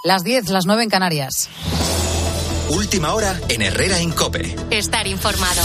Las 10, las 9 en Canarias. Última hora en Herrera en COPE. Estar informado.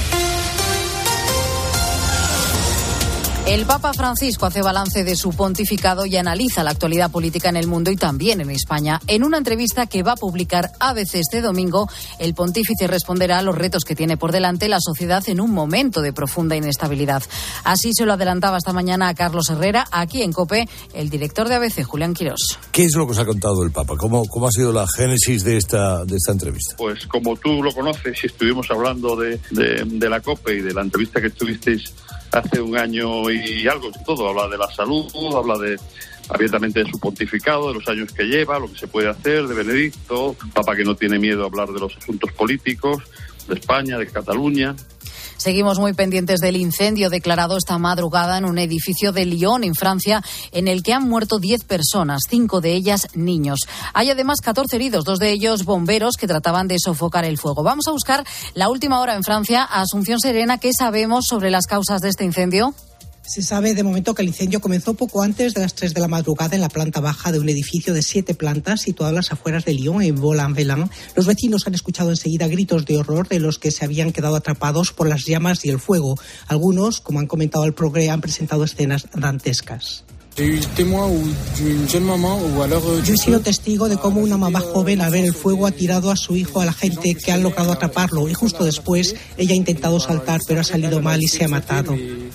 El Papa Francisco hace balance de su pontificado y analiza la actualidad política en el mundo y también en España. En una entrevista que va a publicar ABC este domingo, el pontífice responderá a los retos que tiene por delante la sociedad en un momento de profunda inestabilidad. Así se lo adelantaba esta mañana a Carlos Herrera, aquí en COPE, el director de ABC, Julián Quirós. ¿Qué es lo que os ha contado el Papa? ¿Cómo ha sido la génesis de esta entrevista? Pues como tú lo conoces y estuvimos hablando de la COPE y de la entrevista que tuvisteis hace un año y algo, todo, habla de la salud, habla abiertamente de su pontificado, de los años que lleva, lo que se puede hacer, de Benedicto, Papa que no tiene miedo a hablar de los asuntos políticos, de España, de Cataluña. Seguimos muy pendientes del incendio declarado esta madrugada en un edificio de Lyon, en Francia, en el que han muerto 10 personas, 5 de ellas niños. Hay además 14 heridos, 2 de ellos bomberos que trataban de sofocar el fuego. Vamos a buscar la última hora en Francia. Asunción Serena, ¿qué sabemos sobre las causas de este incendio? Se sabe de momento que el incendio comenzó poco antes de las 3 de la madrugada en la planta baja de un edificio de 7 plantas situado a las afueras de Lyon, en Vaux-en-Velin. Los vecinos han escuchado enseguida gritos de horror de los que se habían quedado atrapados por las llamas y el fuego. Algunos, como han comentado al Progrès, han presentado escenas dantescas. Yo he sido testigo de cómo una mamá joven, al ver el fuego, ha tirado a su hijo a la gente que han logrado atraparlo y justo después ella ha intentado saltar pero ha salido mal y se ha matado.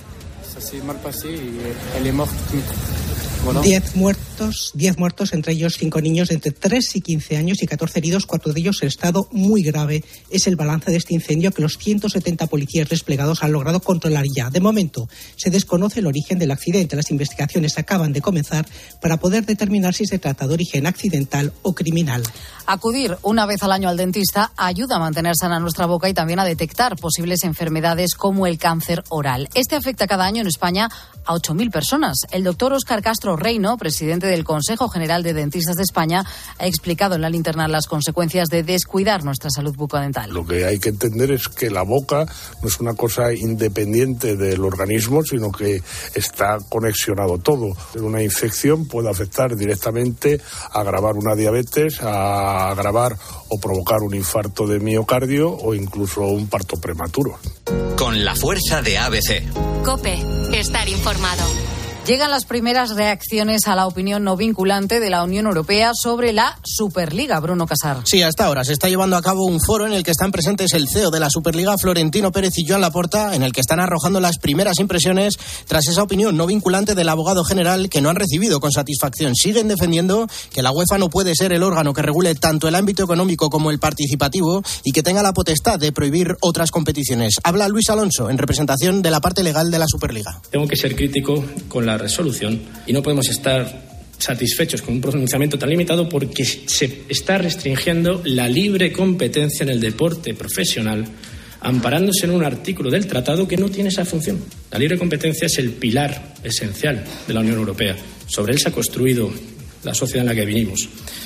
10 muertos, entre ellos 5 niños de entre 3 y 15 años y 14 heridos, 4 de ellos en estado muy grave. Es el balance de este incendio que los 170 policías desplegados han logrado controlar ya. De momento, se desconoce el origen del accidente. Las investigaciones acaban de comenzar para poder determinar si se trata de origen accidental o criminal. Acudir una vez al año al dentista ayuda a mantener sana nuestra boca y también a detectar posibles enfermedades como el cáncer oral. Este afecta cada año en España a 8.000 personas. El doctor Óscar Castro Reino, presidente del Consejo General de Dentistas de España, ha explicado en la linterna las consecuencias de descuidar nuestra salud bucodental. Lo que hay que entender es que la boca no es una cosa independiente del organismo, sino que está conexionado todo. Una infección puede afectar directamente a agravar una diabetes, a agravar o provocar un infarto de miocardio o incluso un parto prematuro. Con la fuerza de ABC. COPE, estar informado. Llegan las primeras reacciones a la opinión no vinculante de la Unión Europea sobre la Superliga, Bruno Casar. Sí, hasta ahora se está llevando a cabo un foro en el que están presentes el CEO de la Superliga, Florentino Pérez, y Joan Laporta, en el que están arrojando las primeras impresiones tras esa opinión no vinculante del abogado general que no han recibido con satisfacción. Siguen defendiendo que la UEFA no puede ser el órgano que regule tanto el ámbito económico como el participativo y que tenga la potestad de prohibir otras competiciones. Habla Luis Alonso en representación de la parte legal de la Superliga. Tengo que ser crítico con la resolución y no podemos estar satisfechos con un pronunciamiento tan limitado porque se está restringiendo la libre competencia en el deporte profesional, amparándose en un artículo del tratado que no tiene esa función. La libre competencia es el pilar esencial de la Unión Europea. Sobre él se ha construido la sociedad en la que vivimos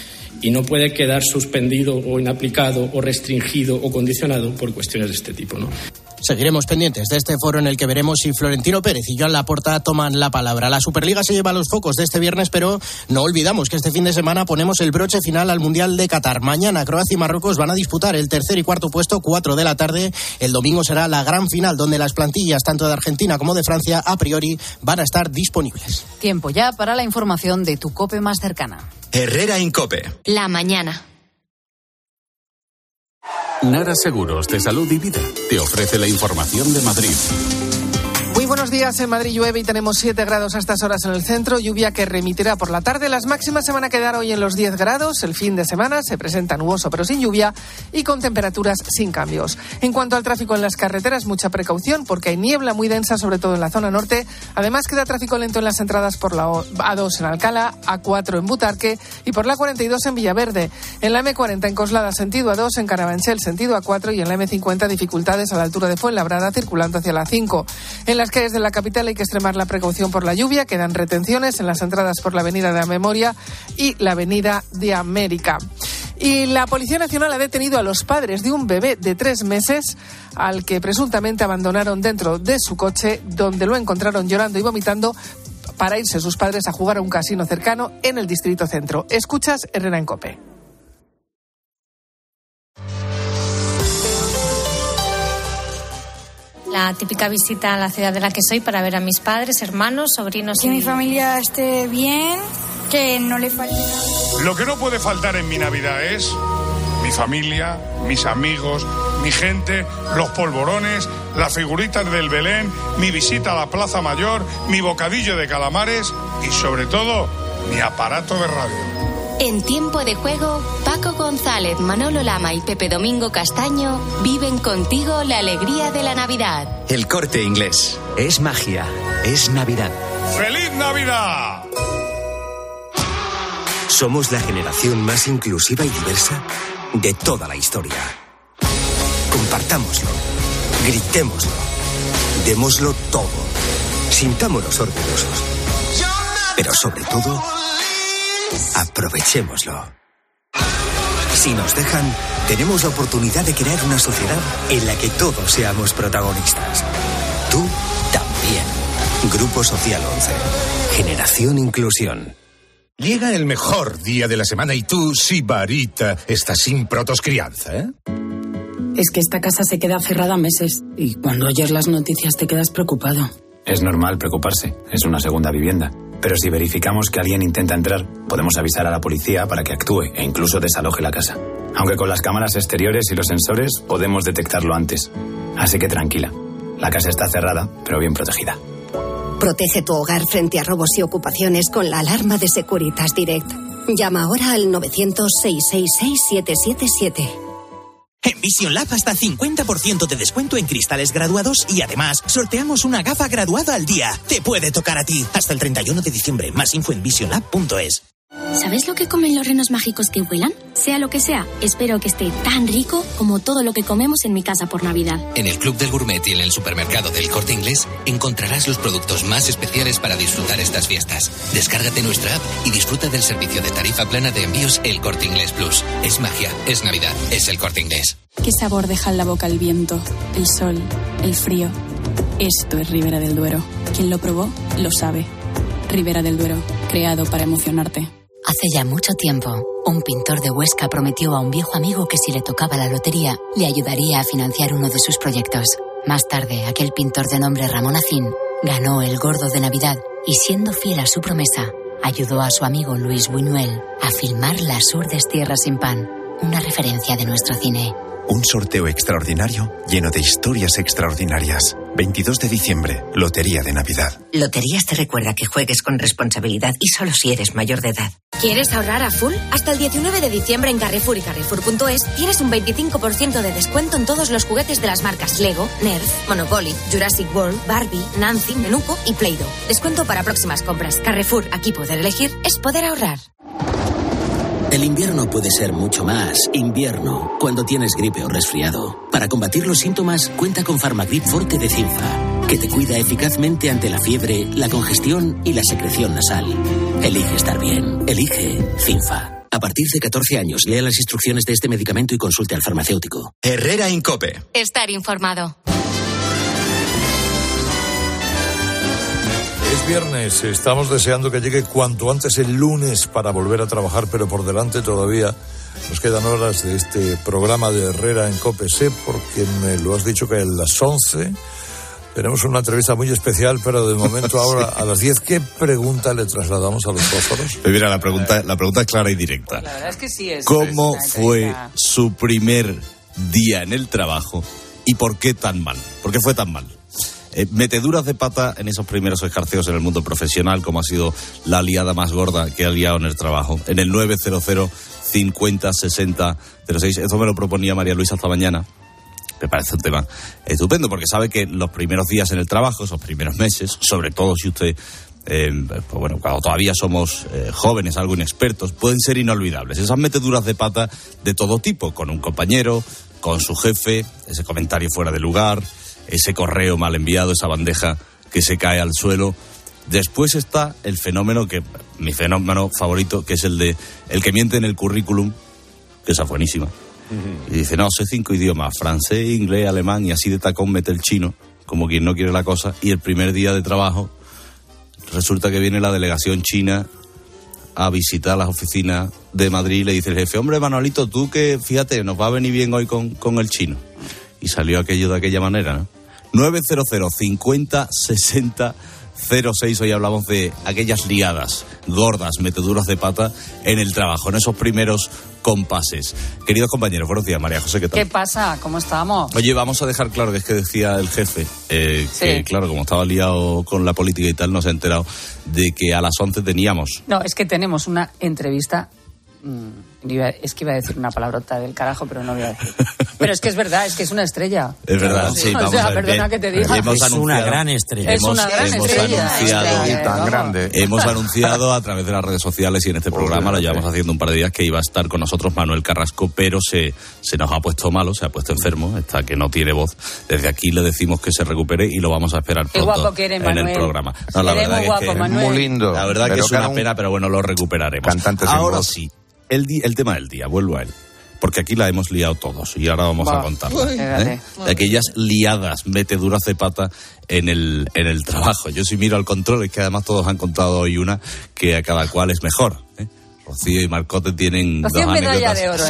y no puede quedar suspendido o inaplicado o restringido o condicionado por cuestiones de este tipo, ¿no? Seguiremos pendientes de este foro en el que veremos si Florentino Pérez y Joan Laporta toman la palabra. La Superliga se lleva los focos de este viernes, pero no olvidamos que este fin de semana ponemos el broche final al Mundial de Qatar. Mañana Croacia y Marruecos van a disputar el tercer y cuarto puesto, 4 de la tarde. El domingo será la gran final, donde las plantillas tanto de Argentina como de Francia a priori van a estar disponibles. Tiempo ya para la información de tu COPE más cercana. Herrera en COPE. La mañana. Nara Seguros de Salud y Vida te ofrece la información de Madrid. Muy buenos días. En Madrid llueve y tenemos 7 grados a estas horas en el centro, lluvia que remitirá por la tarde. Las máximas se van a quedar hoy en los 10 grados. El fin de semana se presenta nuboso pero sin lluvia y con temperaturas sin cambios. En cuanto al tráfico en las carreteras, mucha precaución porque hay niebla muy densa, sobre todo en la zona norte. Además queda tráfico lento en las entradas por la A2 en Alcalá, A4 en Butarque y por la 42 en Villaverde. En la M40 en Coslada sentido A2, en Carabanchel sentido A4 y en la M50 dificultades a la altura de Fuenlabrada circulando hacia la 5. En las calles de la capital hay que extremar la precaución por la lluvia. Quedan retenciones en las entradas por la Avenida de la Memoria y la Avenida de América. Y la Policía Nacional ha detenido a los padres de un bebé de 3 meses al que presuntamente abandonaron dentro de su coche, donde lo encontraron llorando y vomitando para irse sus padres a jugar a un casino cercano en el distrito centro. Escuchas Herrera en COPE. La típica visita a la ciudad de la que soy para ver a mis padres, hermanos, sobrinos. Que mi familia esté bien, que no le falte nada. Lo que no puede faltar en mi Navidad es mi familia, mis amigos, mi gente, los polvorones, las figuritas del Belén, mi visita a la Plaza Mayor, mi bocadillo de calamares y, sobre todo, mi aparato de radio. En Tiempo de Juego, Paco González, Manolo Lama y Pepe Domingo Castaño viven contigo la alegría de la Navidad. El Corte Inglés. Es magia. Es Navidad. ¡Feliz Navidad! Somos la generación más inclusiva y diversa de toda la historia. Compartámoslo. Gritémoslo. Démoslo todo. Sintámonos orgullosos. Pero sobre todo, aprovechémoslo. Si nos dejan, tenemos la oportunidad de crear una sociedad en la que todos seamos protagonistas. Tú también. Grupo Social 11. Generación Inclusión. Llega el mejor día de la semana y tú, Sibarita, estás sin protoscrianza, ¿eh? Es que esta casa se queda cerrada meses y cuando oyes las noticias te quedas preocupado. Es normal preocuparse, es una segunda vivienda. Pero si verificamos que alguien intenta entrar, podemos avisar a la policía para que actúe e incluso desaloje la casa. Aunque con las cámaras exteriores y los sensores podemos detectarlo antes. Así que tranquila, la casa está cerrada, pero bien protegida. Protege tu hogar frente a robos y ocupaciones con la alarma de Securitas Direct. Llama ahora al 900-666-777. En Vision Lab hasta 50% de descuento en cristales graduados y además sorteamos una gafa graduada al día. Te puede tocar a ti. Hasta el 31 de diciembre. Más info en visionlab.es. ¿Sabes lo que comen los renos mágicos que vuelan? Sea lo que sea, espero que esté tan rico como todo lo que comemos en mi casa por Navidad. En el Club del Gourmet y en el supermercado del Corte Inglés encontrarás los productos más especiales para disfrutar estas fiestas. Descárgate nuestra app y disfruta del servicio de tarifa plana de envíos El Corte Inglés Plus. Es magia, es Navidad, es El Corte Inglés. ¿Qué sabor deja en la boca el viento, el sol, el frío? Esto es Ribera del Duero. Quien lo probó, lo sabe. Ribera del Duero, creado para emocionarte. Hace ya mucho tiempo, un pintor de Huesca prometió a un viejo amigo que si le tocaba la lotería, le ayudaría a financiar uno de sus proyectos. Más tarde, aquel pintor de nombre Ramón Acín ganó el Gordo de Navidad y, siendo fiel a su promesa, ayudó a su amigo Luis Buñuel a filmar Las Urdes Tierras sin Pan, una referencia de nuestro cine. Un sorteo extraordinario lleno de historias extraordinarias. 22 de diciembre, Lotería de Navidad. Loterías te recuerda que juegues con responsabilidad y solo si eres mayor de edad. ¿Quieres ahorrar a full? Hasta el 19 de diciembre en Carrefour y Carrefour.es tienes un 25% de descuento en todos los juguetes de las marcas Lego, Nerf, Monopoly, Jurassic World, Barbie, Nancy, Menuco y Play-Doh. Descuento para próximas compras. Carrefour, aquí poder elegir es poder ahorrar. El invierno puede ser mucho más invierno cuando tienes gripe o resfriado. Para combatir los síntomas, cuenta con Farmagrip Forte de Cinfa, que te cuida eficazmente ante la fiebre, la congestión y la secreción nasal. Elige estar bien. Elige Cinfa. A partir de 14 años, lea las instrucciones de este medicamento y consulte al farmacéutico. Herrera en COPE. Estar informado. Es viernes, estamos deseando que llegue cuanto antes el lunes para volver a trabajar, pero por delante todavía nos quedan horas de este programa de Herrera en COPE. Sé, porque me lo has dicho, que a las 11 tenemos una entrevista muy especial, pero de momento ahora a las 10, ¿qué pregunta le trasladamos a los fósforos? Mira, la pregunta es clara y directa. La verdad es que sí es. ¿Cómo fue su primer día en el trabajo y por qué tan mal? ¿Por qué fue tan mal? Meteduras de pata en esos primeros escarceos en el mundo profesional, como ha sido la liada más gorda que ha liado en el trabajo. En el 900 50 60 06. Esto me lo proponía María Luisa esta mañana. Me parece un tema estupendo, porque sabe que los primeros días en el trabajo, esos primeros meses, sobre todo si usted, cuando todavía somos jóvenes, algo inexpertos, pueden ser inolvidables. Esas meteduras de pata de todo tipo, con un compañero, con su jefe, ese comentario fuera de lugar, ese correo mal enviado, esa bandeja que se cae al suelo. Después está el fenómeno mi fenómeno favorito, que es el que miente en el currículum, que esa es buenísima. Y dice, no, sé 5 idiomas, francés, inglés, alemán, y así de tacón mete el chino, como quien no quiere la cosa, y el primer día de trabajo resulta que viene la delegación china a visitar las oficinas de Madrid y le dice el jefe, hombre, Manolito, tú que, fíjate, nos va a venir bien hoy con el chino. Y salió aquello de aquella manera, ¿no? 900 50 60 06. Hoy hablamos de aquellas liadas gordas, meteduras de pata en el trabajo, en esos primeros compases. Queridos compañeros, buenos días. María José, ¿qué tal? ¿Qué pasa? ¿Cómo estamos? Oye, vamos a dejar claro que es que decía el jefe que, claro, como estaba liado con la política y tal, no se ha enterado de que a las 11 teníamos... No, es que tenemos una entrevista... Es que iba a decir una palabrota del carajo, pero no lo iba a decir. Pero es que es verdad, es que es una estrella. Es verdad, sí. O sea, perdona que te diga. Es una gran estrella. Es una gran estrella. Tan grande. Hemos anunciado a través de las redes sociales y en este programa, lo llevamos haciendo un par de días, que iba a estar con nosotros Manuel Carrasco, pero se nos ha puesto malo, se ha puesto enfermo, está que no tiene voz. Desde aquí le decimos que se recupere y lo vamos a esperar pronto. Qué guapo que eres, Manuel. En el programa. No, la verdad muy guapo, es que Manuel. muy lindo. La verdad que es una pena, pero bueno, lo recuperaremos. Ahora sí. El tema del día, vuelvo a él, porque aquí la hemos liado todos y ahora vamos a contarla. De aquellas liadas, meteduras de pata en el trabajo. Yo si miro al control, es que además todos han contado hoy una que a cada cual es mejor. Rocío y Marcote tienen dos medalla anécdotas. De oro.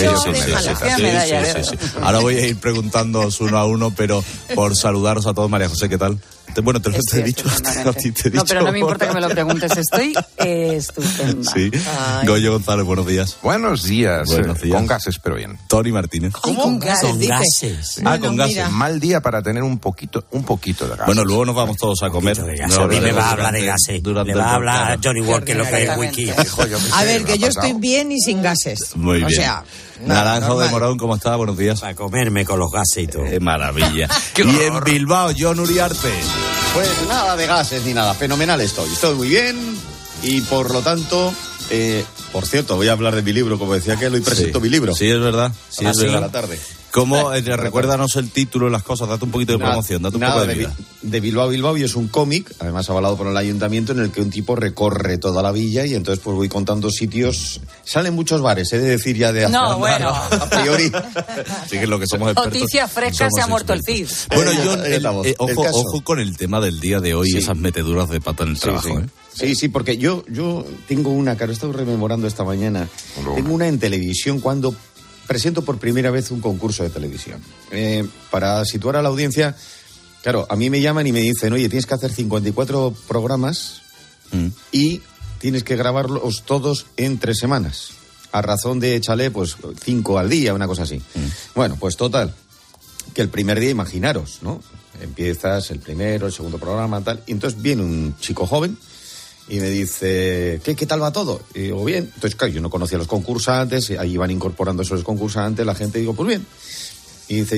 Sí. Ahora voy a ir preguntándoos uno a uno, pero por saludaros a todos. María José, ¿qué tal? Bueno, te lo he dicho. A ti te he dicho. No, pero no me importa que me lo preguntes. Estoy estupenda. Sí. Goyo González, buenos días. Buenos días. Con gases, pero bien. Tony Martínez. ¿Cómo? Con gases. Con gases. Con gases. Mal día para tener un poquito de gases. Bueno, luego nos vamos todos a comer. A mí me va a hablar de gases. Le va a hablar Johnny Walker, lo que es wiki. A ver, que yo estoy bien y sin gases. Muy bien. O sea... Naranjo de Morón, ¿cómo está? Buenos días. Para comerme con los gases y todo. Maravilla. Y en Bilbao, John Uriarte. Pues nada de gases ni nada, fenomenal estoy muy bien y por lo tanto, por cierto, voy a hablar de mi libro, como decía que hoy presento mi libro. Sí, es verdad. Sí, es verdad. A la tarde. ¿Cómo? Recuérdanos el título, las cosas, date un poquito de promoción, date un poco de vida. De Bilbao a Bilbao, y es un cómic, además avalado por el ayuntamiento, en el que un tipo recorre toda la villa y entonces pues voy contando sitios. Salen muchos bares, he de decir ya de no, bueno. A priori. Sí, que es lo que somos expertos. Noticias frescas, se ha muerto expertos. el CID. Bueno, ojo con el tema del día de hoy, esas meteduras de pata en el trabajo, Sí, porque yo tengo una, claro, he estado rememorando esta mañana, tengo una en televisión cuando presento por primera vez un concurso de televisión. Para situar a la audiencia, claro, a mí me llaman y me dicen, oye, tienes que hacer 54 programas y tienes que grabarlos todos en 3 semanas. A razón de, échale, pues 5 al día, una cosa así. Bueno, pues total, que el primer día, imaginaros, ¿no? Empiezas el primero, el segundo programa, tal, y entonces viene un chico joven y me dice, ¿qué tal va todo? Y digo, bien. Entonces, claro, yo no conocía a los concursantes, ahí iban incorporando esos concursantes, la gente, digo, pues bien. Y dice,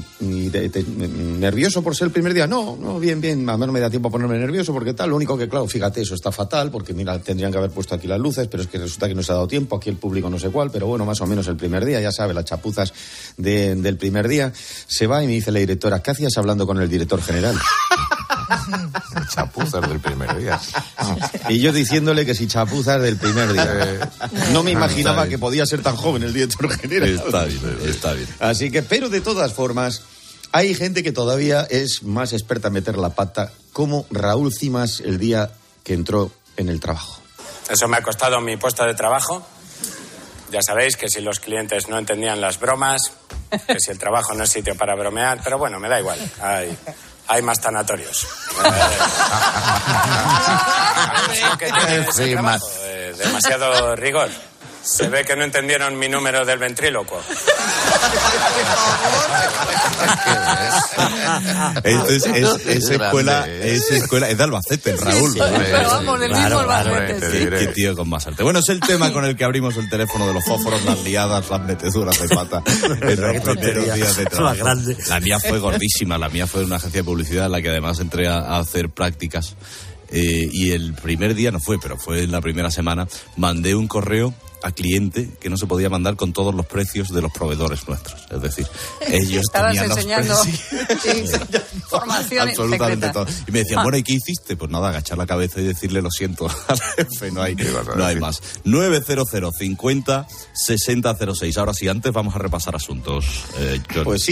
¿nervioso por ser el primer día? No, bien, a mí no me da tiempo a ponerme nervioso, porque tal, lo único que, claro, fíjate, eso está fatal, porque mira, tendrían que haber puesto aquí las luces, pero es que resulta que no se ha dado tiempo, aquí el público no sé cuál, pero bueno, más o menos el primer día, ya sabe, las chapuzas del primer día. Se va y me dice la directora, ¿qué hacías hablando con el director general? Chapuzas del primer día. Y yo diciéndole que si chapuzas del primer día. No me imaginaba que podía ser tan joven el director general. Está bien. Así que, pero de todas formas, hay gente que todavía es más experta en meter la pata, como Raúl Cimas el día que entró en el trabajo. Eso me ha costado mi puesto de trabajo. Ya sabéis que si los clientes no entendían las bromas, que si el trabajo no es sitio para bromear, pero bueno, me da igual. Hay más tanatorios. Demasiado rigor. Se ve que no entendieron mi número del ventrílocuo. Esa escuela es de Albacete, Raúl. Sí, pero vamos, del mismo Albacete. Qué tío con más arte. Bueno, es el tema con el que abrimos el teléfono de los fósforos, las liadas, las meteduras de pata en los primeros días de trabajo. La mía fue gordísima, la mía fue de una agencia de publicidad en la que además entré a hacer prácticas. Y el primer día no fue, pero fue en la primera semana, mandé un correo a cliente que no se podía mandar con todos los precios de los proveedores nuestros. Es decir, ellos tenían los precios. Información absolutamente secreta. todo. Y me decían, bueno, ¿y qué hiciste? Pues nada, agachar la cabeza y decirle lo siento al jefe, no hay más. 900 50 60 06. Ahora sí, antes vamos a repasar asuntos, John. Pues sí.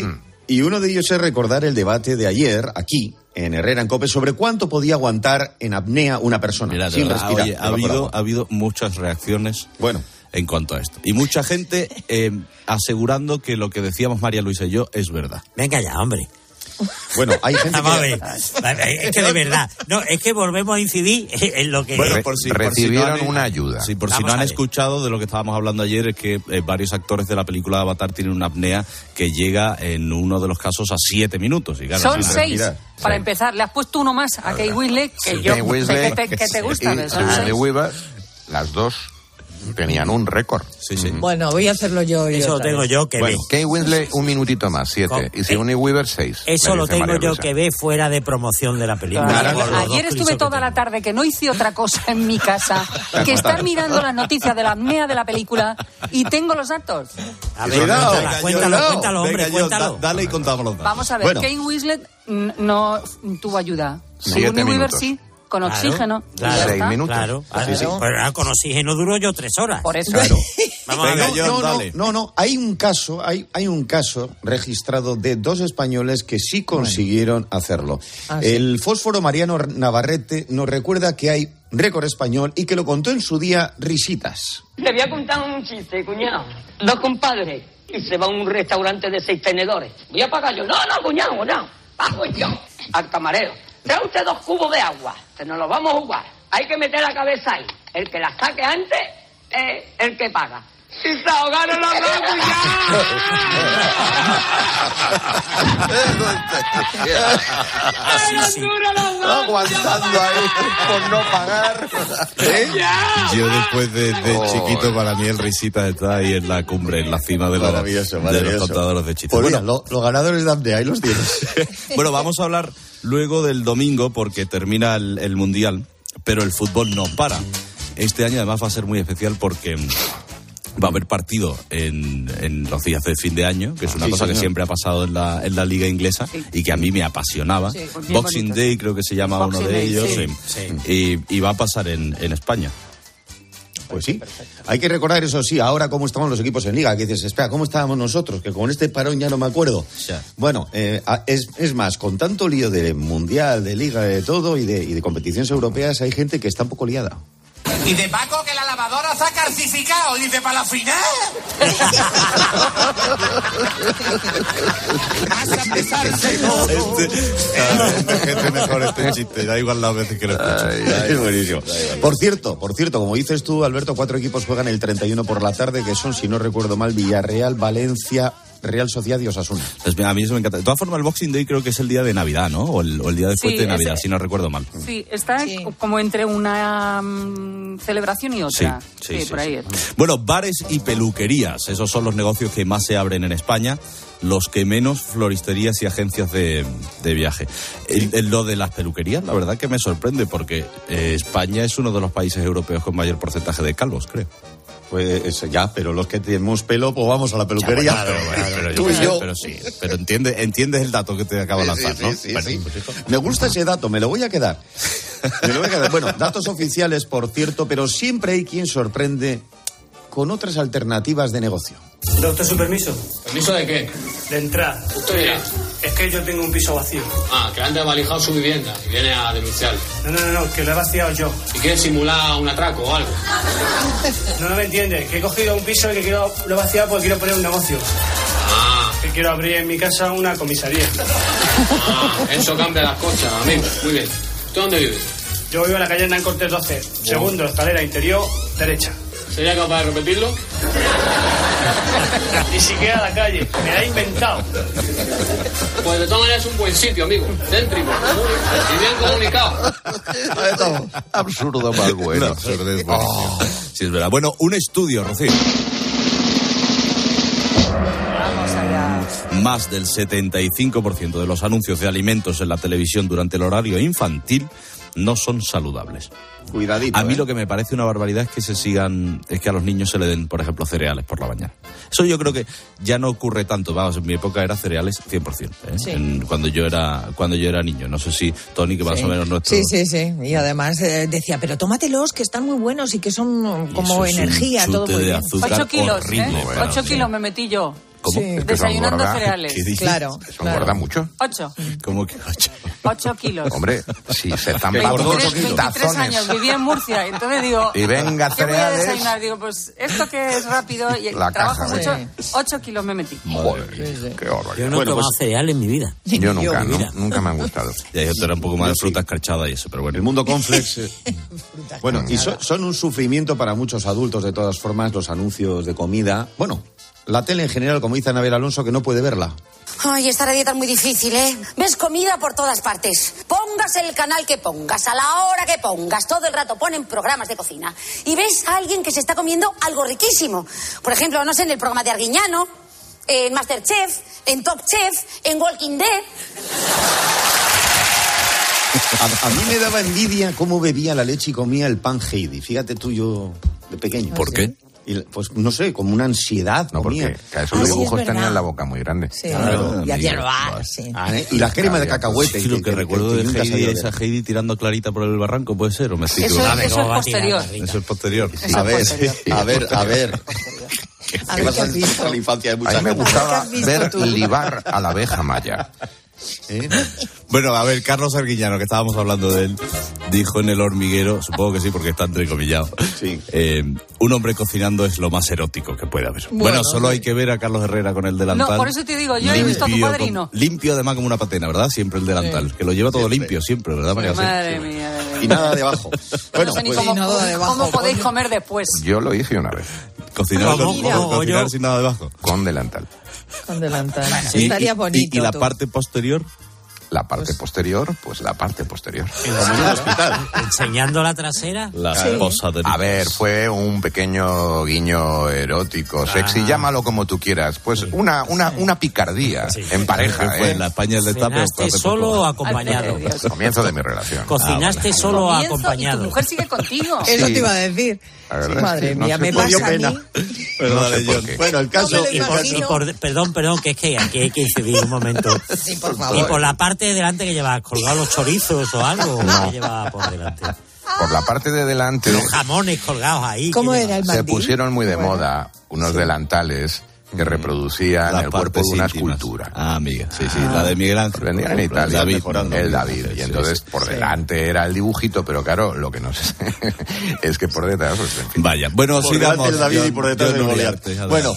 Y uno de ellos es recordar el debate de ayer, aquí, en Herrera en COPE, sobre cuánto podía aguantar en apnea una persona. Mira, sin respirar. Oye, ha habido muchas reacciones en cuanto a esto. Y mucha gente asegurando que lo que decíamos María Luisa y yo es verdad. Venga ya, hombre. Bueno, hay gente es que de verdad, no, es que volvemos a incidir en lo que... Bueno, recibieron una ayuda. Sí, por si no han escuchado de lo que estábamos hablando ayer, es que varios actores de la película de Avatar tienen una apnea que llega en uno de los casos a 7 minutos. Y claro, son 6. Para empezar, le has puesto uno más a Kate Winslet, que yo que te gusta. Y Weaver, las dos tenían un récord. Bueno, voy a hacerlo yo. Eso lo tengo yo que ve. Kate Winslet un minutito más, 7. Y Sigourney Weaver 6. Eso lo tengo yo que ve fuera de promoción de la película. Ayer estuve toda la tarde que no hice otra cosa en mi casa que estar mirando las noticias de la apnea de la película y tengo los datos. A ver, cuéntalo, hombre, cuéntalo. Dale y contamos los datos. Vamos a ver, Kate Winslet no tuvo ayuda. Sigourney Weaver sí. Con oxígeno. Claro, 6 minutos. Claro. Pero con oxígeno duró yo 3 horas. Por eso. Claro. Vamos a ver, dale. No. Hay un caso registrado de 2 españoles que sí consiguieron hacerlo. El fósforo Mariano Navarrete nos recuerda que hay récord español y que lo contó en su día Risitas. Te voy a contar un chiste, cuñado. 2 compadres y se va a un restaurante de 6 tenedores. Voy a pagar yo. No, cuñado. Pago yo. Al camarero. Trae usted 2 cubos de agua, que nos los vamos a jugar. Hay que meter la cabeza ahí. El que la saque antes es el que paga. ¡Y se ahogaron los dos, Aguantando ahí por no pagar. Yo después de chiquito, para mí el Risitas está ahí en la cumbre, en la cima de los contadores de chistes. Pues bueno, los ganadores de apnea, ahí los tienes. Bueno, vamos a hablar luego del domingo porque termina el Mundial, pero el fútbol no para. Este año además va a ser muy especial porque va a haber partido en los días de fin de año, que es una cosa que siempre ha pasado en la liga inglesa y que a mí me apasionaba. Boxing Day creo que se llama uno de ellos. Y va a pasar en España. Pues sí, hay que recordar eso sí, ahora cómo estaban los equipos en Liga, que dices, espera, ¿cómo estábamos nosotros? Que con este parón ya no me acuerdo. Bueno, es más, con tanto lío de Mundial, de Liga, de todo y de competiciones europeas, hay gente que está un poco liada. Y de Paco que la lavadora está calcificado, dice, para la final. Vas a pesarse. Gente mejor este chiste, da igual las veces que lo escucho. Es buenísimo. Por cierto, como dices tú, Alberto, 4 equipos juegan el 31 por la tarde, que son, si no recuerdo mal, Villarreal, Valencia, Real Sociedad y Osasuna. Pues a mí eso me encanta. De todas formas, el Boxing Day creo que es el día de Navidad, ¿no? O el día después de Navidad, si no recuerdo mal. Sí, está como entre una celebración y otra. Sí, por ahí es. Bueno, bares y peluquerías, esos son los negocios que más se abren en España, los que menos floristerías y agencias de viaje. Lo de las peluquerías, la verdad que me sorprende, porque España es uno de los países europeos con mayor porcentaje de calvos, creo. Pues ya, pero los que tenemos pelo, pues vamos a la peluquería. Claro, tú y yo. Pero entiendes el dato que te acabo de lanzar, ¿no? Sí. Me gusta ese dato, me lo voy a quedar. Bueno, datos oficiales, por cierto, pero siempre hay quien sorprende con otras alternativas de negocio. Doctor, su permiso. ¿Permiso de qué? De entrar. ¿Usted dirá? Es que yo tengo un piso vacío. Que han desvalijado su vivienda y viene a denunciarlo. No, que lo he vaciado yo. ¿Y quiere simular un atraco o algo? No me entiendes, que he cogido un piso y que lo he vaciado porque quiero poner un negocio. Que quiero abrir en mi casa una comisaría. Eso cambia las cosas, amigo. Muy bien. ¿Usted dónde vive? Yo vivo en la calle Hernán Cortés 12. Segundo, escalera interior, derecha. ¿Sería capaz de repetirlo? Ni siquiera la calle, me la he inventado. Pues de todas maneras es un buen sitio, amigo. Céntrico. Y bien comunicado. Absurdo más bueno. Sí, es verdad. Bueno, un estudio, Rocío. Más del 75% de los anuncios de alimentos en la televisión durante el horario infantil no son saludables. Cuidadito. A mí lo que me parece una barbaridad es que a los niños se le den, por ejemplo, cereales por la mañana. Eso yo creo que ya no ocurre tanto. Vamos, en mi época era cereales 100%. Sí. Cuando yo era niño. No sé si, Tony, que más o menos nuestro... Sí. Y además decía, pero tómatelos, que están muy buenos y que son como energía. Un chute todo muy de bien. azúcar 8 kilos, horrible. 8 kilos me metí yo. ¿Cómo? Es que Desayunando son gordas. cereales. ¿Qué dices? Claro. ¿Son gordas mucho? 8. ¿Cómo que 8? 8 kilos. Hombre, si se están 23 tazones. años, vivía en Murcia. Entonces digo, Y venga, ¿qué voy a cereales. desayunar? Digo, pues esto que es rápido y La trabajo caja, mucho, sí. 8 kilos me metí. Joder, qué horror. Yo no he tomado cereal en mi vida. Yo nunca, nunca me han gustado. Ya, yo era un poco más de fruta escarchada y eso, pero bueno. El mundo Conflex. Bueno, y son un sufrimiento para muchos adultos, de todas formas, los anuncios de comida. Bueno, la tele en general, como dice Anabel Alonso, que no puede verla. Ay, esta dieta es muy difícil, ¿eh? Ves comida por todas partes. Pongas el canal que pongas, a la hora que pongas, todo el rato ponen programas de cocina. Y ves a alguien que se está comiendo algo riquísimo. Por ejemplo, no sé, en el programa de Arguiñano, en Masterchef, en Top Chef, en Walking Dead. A mí me daba envidia cómo bebía la leche y comía el pan Heidi. Fíjate tú, yo de pequeño. ¿Por qué? Y, pues no sé, como una ansiedad. No, comía. porque a esos dibujos tenían la boca muy grande. Sí, Claro, y hacía amigo. sí. Y la crema de cacahuete. Sí, lo que recuerdo de nunca Heidi sabía es a ver. Heidi tirando a Clarita por el barranco, ¿puede ser? ¿O me estoy Eso equivocando? es posterior. Eso es posterior. A ver. A ver, ¿Qué ¿qué pasa has visto? en la infancia de A mucha mí me gente? gustaba ¿Qué has visto ver tú? libar a la abeja maya. Bueno, a ver, Carlos Arguiñano, que estábamos hablando de él, dijo en El Hormiguero, supongo que sí, porque está entrecomillado, Sí. un hombre cocinando es lo más erótico que puede haber. Bueno, solo hay que ver a Carlos Herrera con el delantal. No, por eso te digo, yo he visto a tu padrino. Limpio además como una patena, ¿verdad? Siempre el delantal, que lo lleva todo Siempre. limpio, siempre, ¿verdad, María José? Madre mía. Y nada debajo. Bueno, No sé ni pues, cómo podéis comer después. Yo lo hice una vez, Cocinar, ¿Cómo? cocinar Yo- sin nada debajo. con delantal. Con delantal. Sí, Estaría bonito. y la tú. parte posterior, La parte posterior, pues la parte posterior. Enseñando la trasera. la esposa de A ver, fue un pequeño guiño erótico, sexy, llámalo como tú quieras. Pues una picardía en pareja, fue ¿eh? en la España del destape. ¿Cenaste hace solo poco. o acompañado? Comienzo de mi relación. ¿Cocinaste solo o Comienzo, y tu acompañado? mujer sigue contigo. Eso Sí. te iba a decir. La verdad Madre es que no mía, sé me por qué. pasa a pena. mí. Perdónale, No sé por John. qué. bueno, el caso. No me lo imagino. Perdón, que es que aquí hay que incidir un momento. Sí, por Y favor. por la parte de delante que llevabas, colgados los chorizos o algo, ¿o qué llevaba por delante? Por la parte de delante Los jamones colgados ahí. ¿Cómo ¿qué era el llevaba? se mandil? pusieron muy de Bueno. moda unos delantales que reproducían Las el cuerpo de una partes íntimas. escultura. Ah, amiga, sí, la de Miguel Ángel. Vendían en Italia, David, el David. Y entonces por delante era el dibujito, pero claro, lo que no sé es que por detrás, pues en fin. Vaya, bueno, Por sigamos. delante el David y por detrás John el Goliat. Uriarte, adelante. Bueno,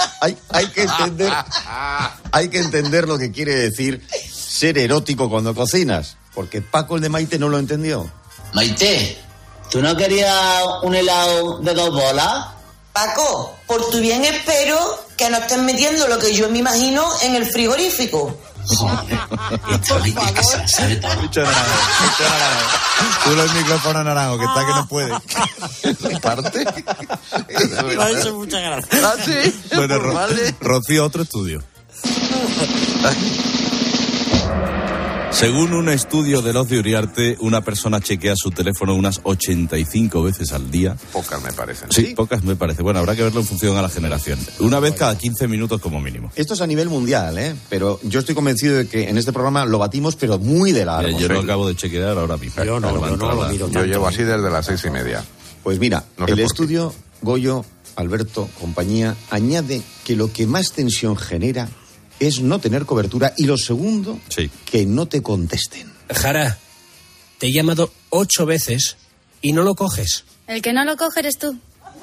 hay que entender lo que quiere decir ser erótico cuando cocinas. Porque Paco, el de Maite, no lo entendió. Maite, ¿tú no querías un helado de 2 bolas? Paco, por tu bien espero que no estés metiendo lo que yo me imagino en el frigorífico. Tú el micrófono naranjo, que está que no puede. ¿Parte? Me ha hecho mucha gracia. ¿Ah, sí? Bueno, Pues vale. Rocío, otro estudio. Según un estudio de los de Uriarte, una persona chequea su teléfono unas 85 veces al día. Pocas me parecen. Sí, pocas me parece. Bueno, habrá que verlo en función a la generación. Una vez cada 15 minutos como mínimo. Esto es a nivel mundial, ¿eh? Pero yo estoy convencido de que en este programa lo batimos, pero muy de largo. Yo lo acabo de chequear ahora mismo. Yo no lo miro Yo tanto. llevo así desde las 6:30. Pues mira, No sé el por estudio, Goyo, Alberto, compañía, añade que lo que más tensión genera es no tener cobertura y lo segundo, que no te contesten. Jara, te he llamado 8 veces y no lo coges. El que no lo coge eres tú.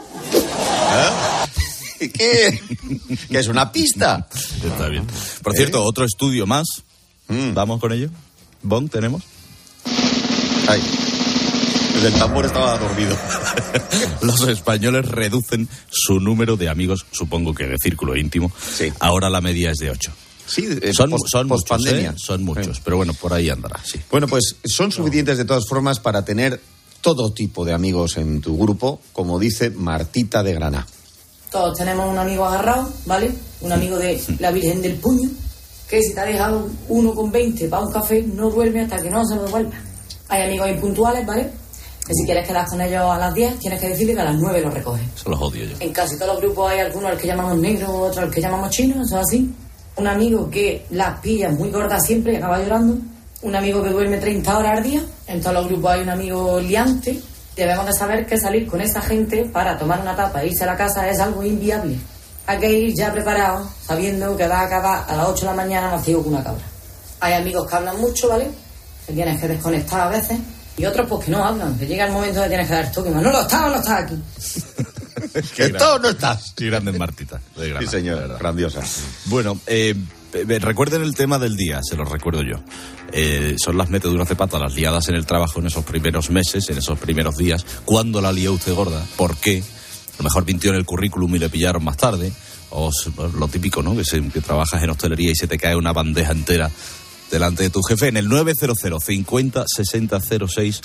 ¿Qué? ¿Que es una pista? Está bien. Por cierto, otro estudio más. ¿Vamos con ello? ¿Bon tenemos? Ay, el tambor estaba dormido. Los españoles reducen su número de amigos, supongo que de círculo íntimo. Ahora la media es de 8. Sí, son muchos, pospandemia. son muchos, pero bueno, por ahí andará, sí. Bueno, pues son suficientes de todas formas para tener todo tipo de amigos en tu grupo, como dice Martita de Granada. Todos tenemos un amigo agarrado, ¿vale? Un amigo de la Virgen del Puño, que si te ha dejado 1,20 para un café, no duerme hasta que no se lo devuelva. Hay amigos impuntuales, ¿vale? Que si quieres quedar con ellos a las 10, tienes que decirle que a las 9 los recoges. Eso los odio yo. En casi todos los grupos hay algunos al que llamamos negros, otros al que llamamos chinos, eso es así. Un amigo que las pilla muy gordas siempre y acaba llorando. Un amigo que duerme 30 horas al día. En todos los grupos hay un amigo liante. Debemos de saber que salir con esa gente para tomar una tapa e irse a la casa es algo inviable. hay que ir ya preparado, sabiendo que va a acabar a las 8 de la mañana vacío con una cabra. Hay amigos que hablan mucho, ¿vale? Que tienes que desconectar a veces. Y otros pues que no hablan, que llega el momento de tienes que dar toque. Manolo, ¿estás o no estás aquí? ¿Estás o no estás? Sí, grande Martita. De Granada, sí, señora, grandiosa. Bueno, recuerden el tema del día, se los recuerdo yo. Son las meteduras de pata, las liadas en el trabajo en esos primeros meses, en esos primeros días. ¿Cuándo la lió usted gorda? ¿Por qué? A lo mejor mintió en el currículum y le pillaron más tarde. O lo típico, ¿no? Que trabajas en hostelería y se te cae una bandeja entera delante de tu jefe. En el 900 50 60 06.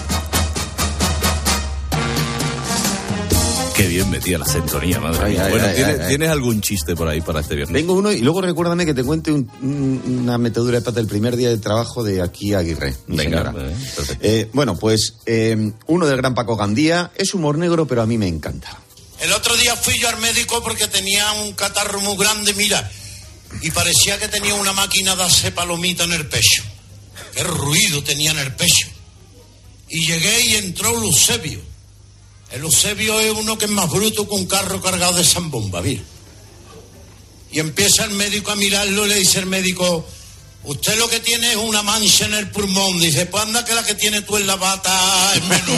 Qué bien metía la sintonía, madre. Bueno, ¿tienes algún chiste por ahí para este viernes? Tengo uno y luego recuérdame que te cuente una metedura de pata el primer día de trabajo de aquí a Aguirre. Venga, bueno, pues uno del gran Paco Gandía. Es humor negro, pero a mí me encanta. El otro día fui yo al médico porque tenía un catarro muy grande, mira, y parecía que tenía una máquina de hacer palomita en el pecho. Qué ruido tenía en el pecho. Y llegué y entró un Eusebio. El Eusebio es uno que es más bruto que un carro cargado de zambomba, mira. Y empieza el médico a mirarlo y le dice el médico, usted lo que tiene es una mancha en el pulmón. Dice, pues anda que la que tiene tú en la bata es menos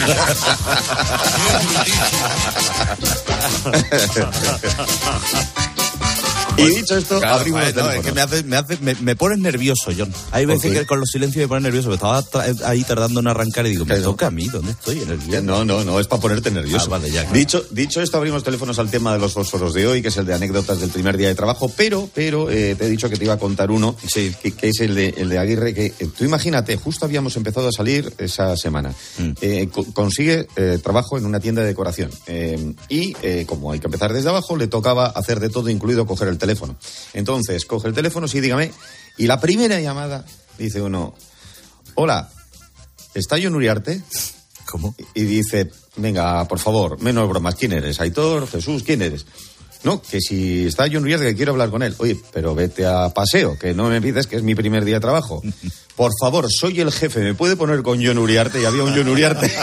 Y dicho esto, claro, abrimos el teléfono. Es que me pones nervioso, John. Hay veces que con los silencios me pones nervioso. Me estaba ahí tardando en arrancar y digo, me toca a mí, ¿dónde estoy? En el guión. No, es para ponerte nervioso. Vale, ya, claro. Dicho esto, abrimos teléfonos al tema de los fósforos de hoy, que es el de anécdotas del primer día de trabajo, pero te he dicho que te iba a contar uno, sí, que es el de Aguirre, que tú imagínate, justo habíamos empezado a salir esa semana. Consigue trabajo en una tienda de decoración. Y como hay que empezar desde abajo, le tocaba hacer de todo, incluido coger el teléfono. Entonces, coge el teléfono, sí, dígame, y la primera llamada, dice uno, hola, ¿está John Uriarte? ¿Cómo? Y dice, venga, por favor, menos bromas, ¿quién eres? ¿Aitor? ¿Jesús? ¿Quién eres? No, que si está John Uriarte, que quiero hablar con él. Oye, pero vete a paseo, que no me pides que es mi primer día de trabajo. Por favor, soy el jefe, ¿me puede poner con John Uriarte? Y había un John Uriarte.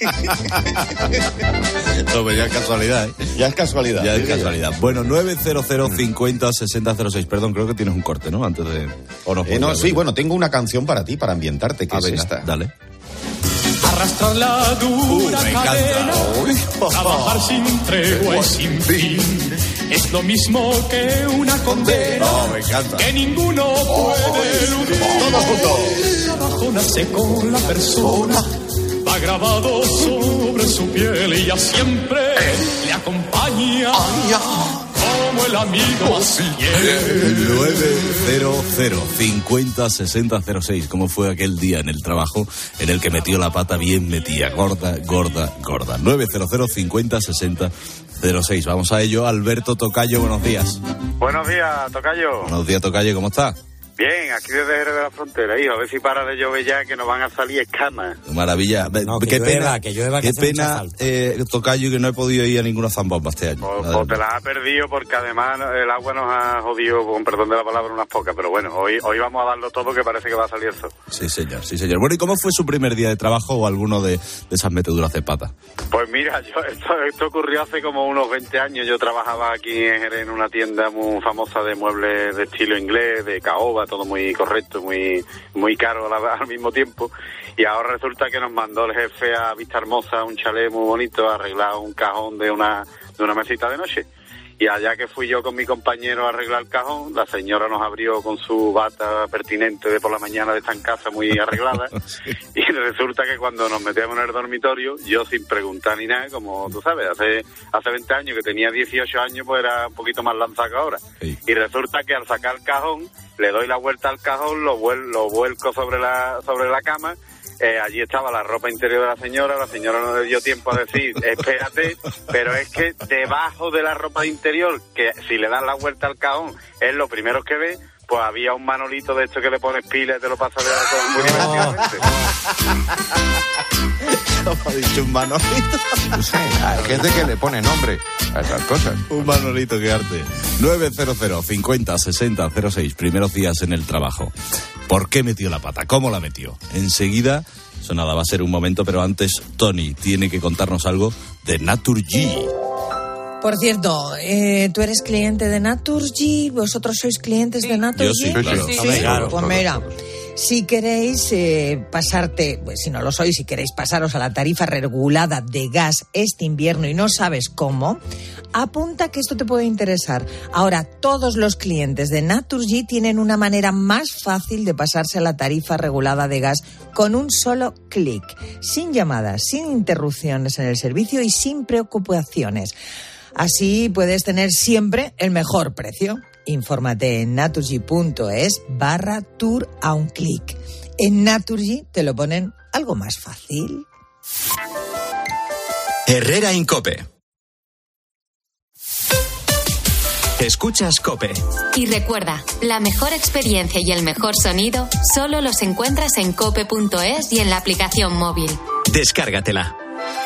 No, ya es casualidad, ¿eh? Ya es casualidad. Ya es casualidad. Bueno, 900 50 60 06. Perdón, creo que tienes un corte, ¿no? Antes de... ¿O no? No, sí, bueno, tengo una canción para ti, para ambientarte, que es esta. Dale. Arrastrar la dura cadena, trabajar sin tregua y sin fin, es lo mismo que una condena que ninguno puede eludir. El trabajo nace con la persona, va grabado sobre su piel y ya siempre le acompaña como el amigo más fiel. 900 50 60 06. ¿Cómo fue aquel día en el trabajo en el que metió la pata bien metida? Gorda. 900 50 60 06. Vamos a ello. Alberto Tocayo, buenos días. Buenos días, Tocayo. Buenos días, Tocayo, ¿cómo está? Bien, aquí desde Jerez de la Frontera, hijo, a ver si para de llover ya, que nos van a salir escamas. Maravilla. No, qué llueva, pena, que qué pena, Tocayo, que no he podido ir a ninguna zambomba este año. Pues te las ha perdido porque además el agua nos ha jodido, con perdón de la palabra, unas pocas, pero bueno, hoy vamos a darlo todo, que parece que va a salir eso. Sí, señor. Bueno, ¿y cómo fue su primer día de trabajo o alguno de esas meteduras de pata? Pues mira, esto ocurrió hace como unos 20 años. Yo trabajaba aquí en Jerez en una tienda muy famosa de muebles de estilo inglés, de caoba, todo muy correcto, muy caro al mismo tiempo, y ahora resulta que nos mandó el jefe a Vista Hermosa, un chalet muy bonito, a arreglar un cajón de una mesita de noche. Y allá que fui yo con mi compañero a arreglar el cajón, la señora nos abrió con su bata pertinente de por la mañana de estar en casa muy arreglada. Sí. Y resulta que cuando nos metíamos en el dormitorio, yo sin preguntar ni nada, como tú sabes, hace 20 años que tenía 18 años, pues era un poquito más lanzado que ahora. Sí. Y resulta que al sacar el cajón, le doy la vuelta al cajón, lo vuelco sobre la cama. Allí estaba la ropa interior de la señora no le dio tiempo a decir, espérate, pero es que debajo de la ropa interior, que si le das la vuelta al cajón, es lo primero que ve, pues había un manolito de esto que le pones pilas y te lo pasas muy divertidamente. ¿Cómo ha dicho un manolito? Hay gente que le pone nombre a esas cosas. Un manolito, qué arte. 900 50 60 06. Primeros días en el trabajo. ¿Por qué metió la pata? ¿Cómo la metió? Enseguida, eso nada, va a ser un momento, pero antes Tony tiene que contarnos algo de Naturgy. Por cierto, ¿tú eres cliente de Naturgy? ¿Vosotros sois clientes de Naturgy? Yo sí, claro. Sí. Claro. Pues mira, si queréis pasarte, pues si no lo sois, si queréis pasaros a la tarifa regulada de gas este invierno y no sabes cómo, apunta que esto te puede interesar. Ahora, todos los clientes de Naturgy tienen una manera más fácil de pasarse a la tarifa regulada de gas con un solo clic, sin llamadas, sin interrupciones en el servicio y sin preocupaciones. Así puedes tener siempre el mejor precio. Infórmate en naturgy.es/tour a un clic. En Naturgy te lo ponen algo más fácil. Herrera Incope. Escuchas COPE. Y recuerda, la mejor experiencia y el mejor sonido solo los encuentras en cope.es y en la aplicación móvil. Descárgatela.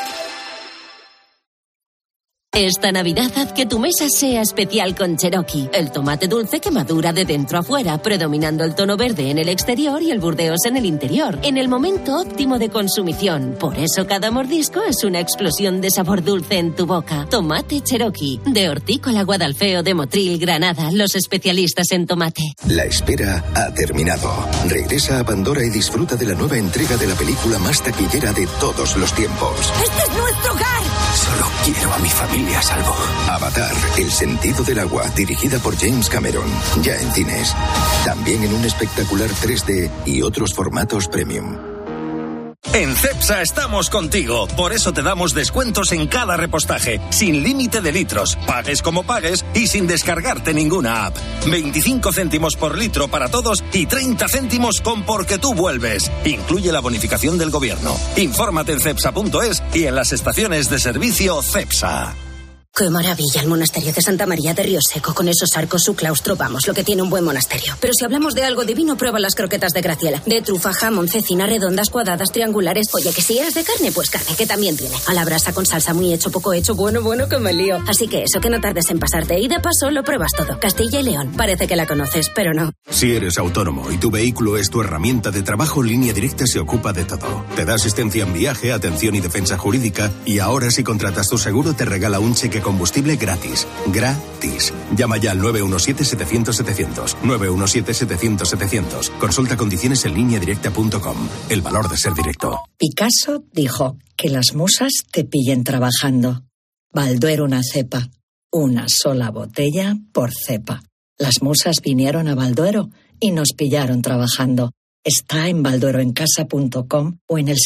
Esta Navidad haz que tu mesa sea especial con Cherokee, el tomate dulce que madura de dentro a fuera, predominando el tono verde en el exterior y el burdeos en el interior, en el momento óptimo de consumición. Por eso cada mordisco es una explosión de sabor dulce en tu boca. Tomate Cherokee, de Hortícola Guadalfeo de Motril, Granada, los especialistas en tomate. La espera ha terminado. Regresa a Pandora y disfruta de la nueva entrega de la película más taquillera de todos los tiempos. ¡Este es nuestro hogar! Solo quiero a mi familia a salvo. Avatar, el sentido del agua, dirigida por James Cameron. Ya en cines. También en un espectacular 3D y otros formatos premium. En Cepsa estamos contigo. Por eso te damos descuentos en cada repostaje, sin límite de litros, pagues como pagues y sin descargarte ninguna app. 25 céntimos por litro para todos y 30 céntimos con Porque tú vuelves. Incluye la bonificación del gobierno. Infórmate en cepsa.es y en las estaciones de servicio Cepsa. ¡Qué maravilla el monasterio de Santa María de Río Seco! Con esos arcos, su claustro, vamos, lo que tiene un buen monasterio. Pero si hablamos de algo divino, prueba las croquetas de Graciela. De trufa, jamón, cecina, redondas, cuadradas, triangulares. Oye, que si eres de carne, pues carne, que también tiene. A la brasa con salsa, muy hecho, poco hecho, bueno, que me lío. Así que eso, que no tardes en pasarte. Y de paso, lo pruebas todo. Castilla y León. Parece que la conoces, pero no. Si eres autónomo y tu vehículo es tu herramienta de trabajo, Línea Directa se ocupa de todo. Te da asistencia en viaje, atención y defensa jurídica. Y ahora, si contratas tu seguro, te regala un cheque combustible gratis. Gratis. Llama ya al 917-700-700. 917-700-700. Consulta condiciones en lineadirecta.com. El valor de ser directo. Picasso dijo que las musas te pillen trabajando. Balduero una cepa. Una sola botella por cepa. Las musas vinieron a Balduero y nos pillaron trabajando. Está en baldueroencasa.com o en el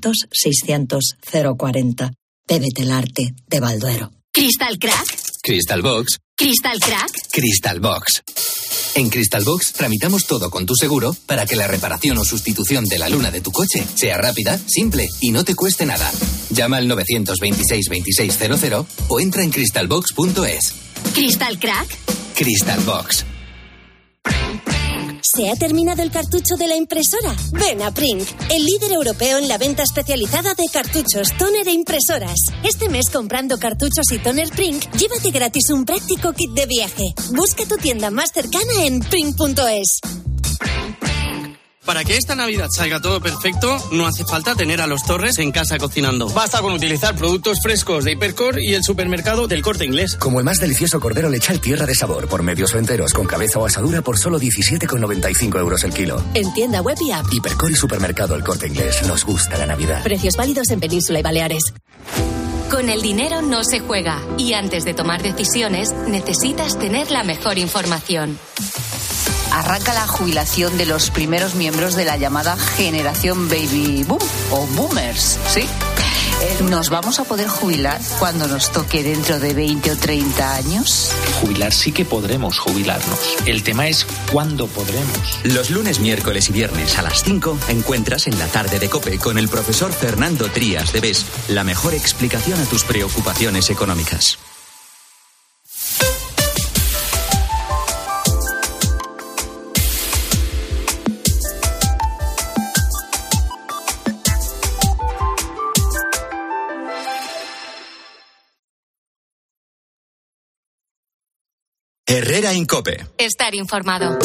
600-600-040. Bébete el arte de Balduero. ¿Crystal Crack? Crystal Box. ¿Crystal Crack? Crystal Box. En Crystal Box tramitamos todo con tu seguro para que la reparación o sustitución de la luna de tu coche sea rápida, simple y no te cueste nada. Llama al 926-2600 o entra en crystalbox.es. ¿Crystal Crack? Crystal Box. ¿Se ha terminado el cartucho de la impresora? Ven a Prink, el líder europeo en la venta especializada de cartuchos, tóner e impresoras. Este mes, comprando cartuchos y tóner Prink, llévate gratis un práctico kit de viaje. Busca tu tienda más cercana en prink.es. Para que esta Navidad salga todo perfecto, no hace falta tener a los Torres en casa cocinando. Basta con utilizar productos frescos de Hipercor y el supermercado del Corte Inglés. Como el más delicioso cordero lechal Tierra de Sabor, por medios o enteros, con cabeza o asadura por solo 17,95 € el kilo. En tienda web y app. Hipercor y supermercado El Corte Inglés. Nos gusta la Navidad. Precios válidos en Península y Baleares. Con el dinero no se juega y antes de tomar decisiones necesitas tener la mejor información. Arranca la jubilación de los primeros miembros de la llamada generación Baby Boom o Boomers, ¿sí? ¿Nos vamos a poder jubilar cuando nos toque dentro de 20 o 30 años? Jubilar sí que podremos jubilarnos. El tema es cuándo podremos. Los lunes, miércoles y viernes a las 5 encuentras en la tarde de COPE con el profesor Fernando Trías de BES la mejor explicación a tus preocupaciones económicas. Herrera Incope. Estar informado.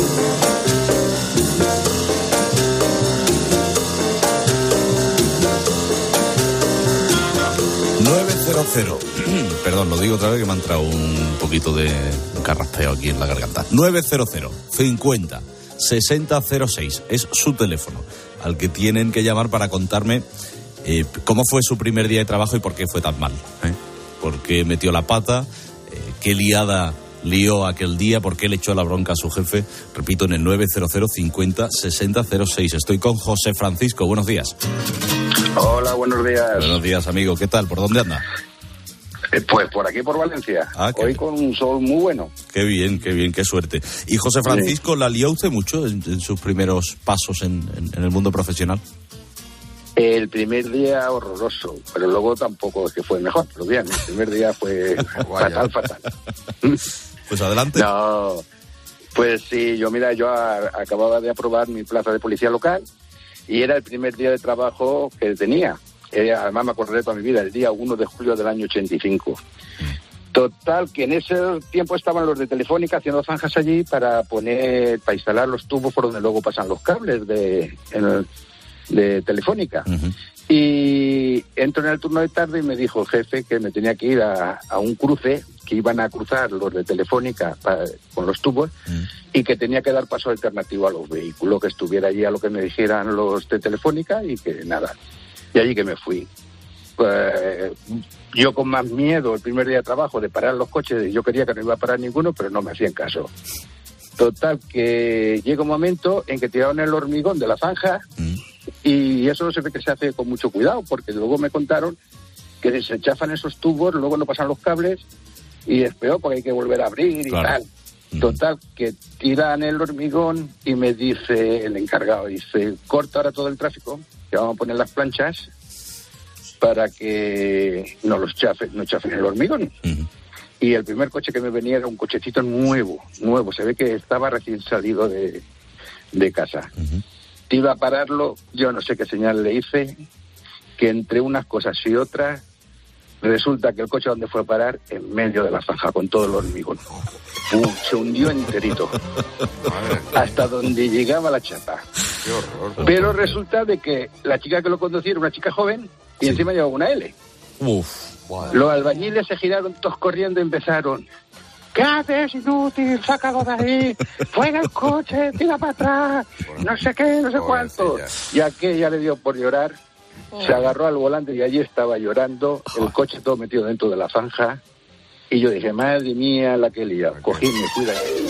Perdón, lo digo otra vez que me ha entrado un poquito de carraspeo aquí en la garganta. 900 50 60 06 es su teléfono al que tienen que llamar para contarme cómo fue su primer día de trabajo y por qué fue tan mal. ¿Por qué metió la pata? ¿Qué liada lió aquel día? ¿Por qué le echó la bronca a su jefe? Repito, en el 900 50 60 06. Estoy con José Francisco. Buenos días. Hola, buenos días. Buenos días, amigo. ¿Qué tal? ¿Por dónde anda? Pues por aquí, por Valencia. Hoy con un sol muy bueno. Qué bien, qué suerte. Y José Francisco, ¿la lió usted mucho en sus primeros pasos en el mundo profesional? El primer día horroroso, pero luego tampoco es que fue mejor, pero bien, el primer día fue fatal. Pues adelante. No, pues sí, yo acababa de aprobar mi plaza de policía local y era el primer día de trabajo que tenía. Además me acordaré toda mi vida, el día 1 de julio del año 85. Total, que en ese tiempo estaban los de Telefónica haciendo zanjas allí para instalar los tubos por donde luego pasan los cables de Telefónica. Y entro en el turno de tarde y me dijo el jefe que me tenía que ir a un cruce, que iban a cruzar los de Telefónica con los tubos y que tenía que dar paso alternativo a los vehículos, que estuviera allí a lo que me dijeran los de Telefónica y que nada. Y allí que me fui. Yo con más miedo el primer día de trabajo de parar los coches, yo quería que no iba a parar ninguno, pero no me hacían caso. Total, que llega un momento en que tiraron el hormigón de la zanja y eso se ve que se hace con mucho cuidado, porque luego me contaron que se chafan esos tubos, luego no pasan los cables y es peor porque hay que volver a abrir y tal. Total, que tiran el hormigón y me dice el encargado, dice, corta ahora todo el tráfico, que vamos a poner las planchas para que no chafen el hormigón. Y el primer coche que me venía era un cochecito nuevo, se ve que estaba recién salido de casa. Iba a pararlo, yo no sé qué señal le hice, que entre unas cosas y otras, resulta que el coche donde fue a parar, en medio de la zanja, con todo el hormigón. Se hundió enterito, hasta donde llegaba la chapa. Qué horror. Pero resulta de que la chica que lo conducía era una chica joven y encima llevaba una L. Los albañiles se giraron todos corriendo y empezaron: ¿qué haces, inútil? Sácalo de ahí, fuera el coche, tira para atrás, no sé qué, no sé cuánto. Y aquella le dio por llorar, se agarró al volante y allí estaba llorando, el coche todo metido dentro de la zanja. Y yo dije, madre mía, la que lía, cogí y me fui de ahí.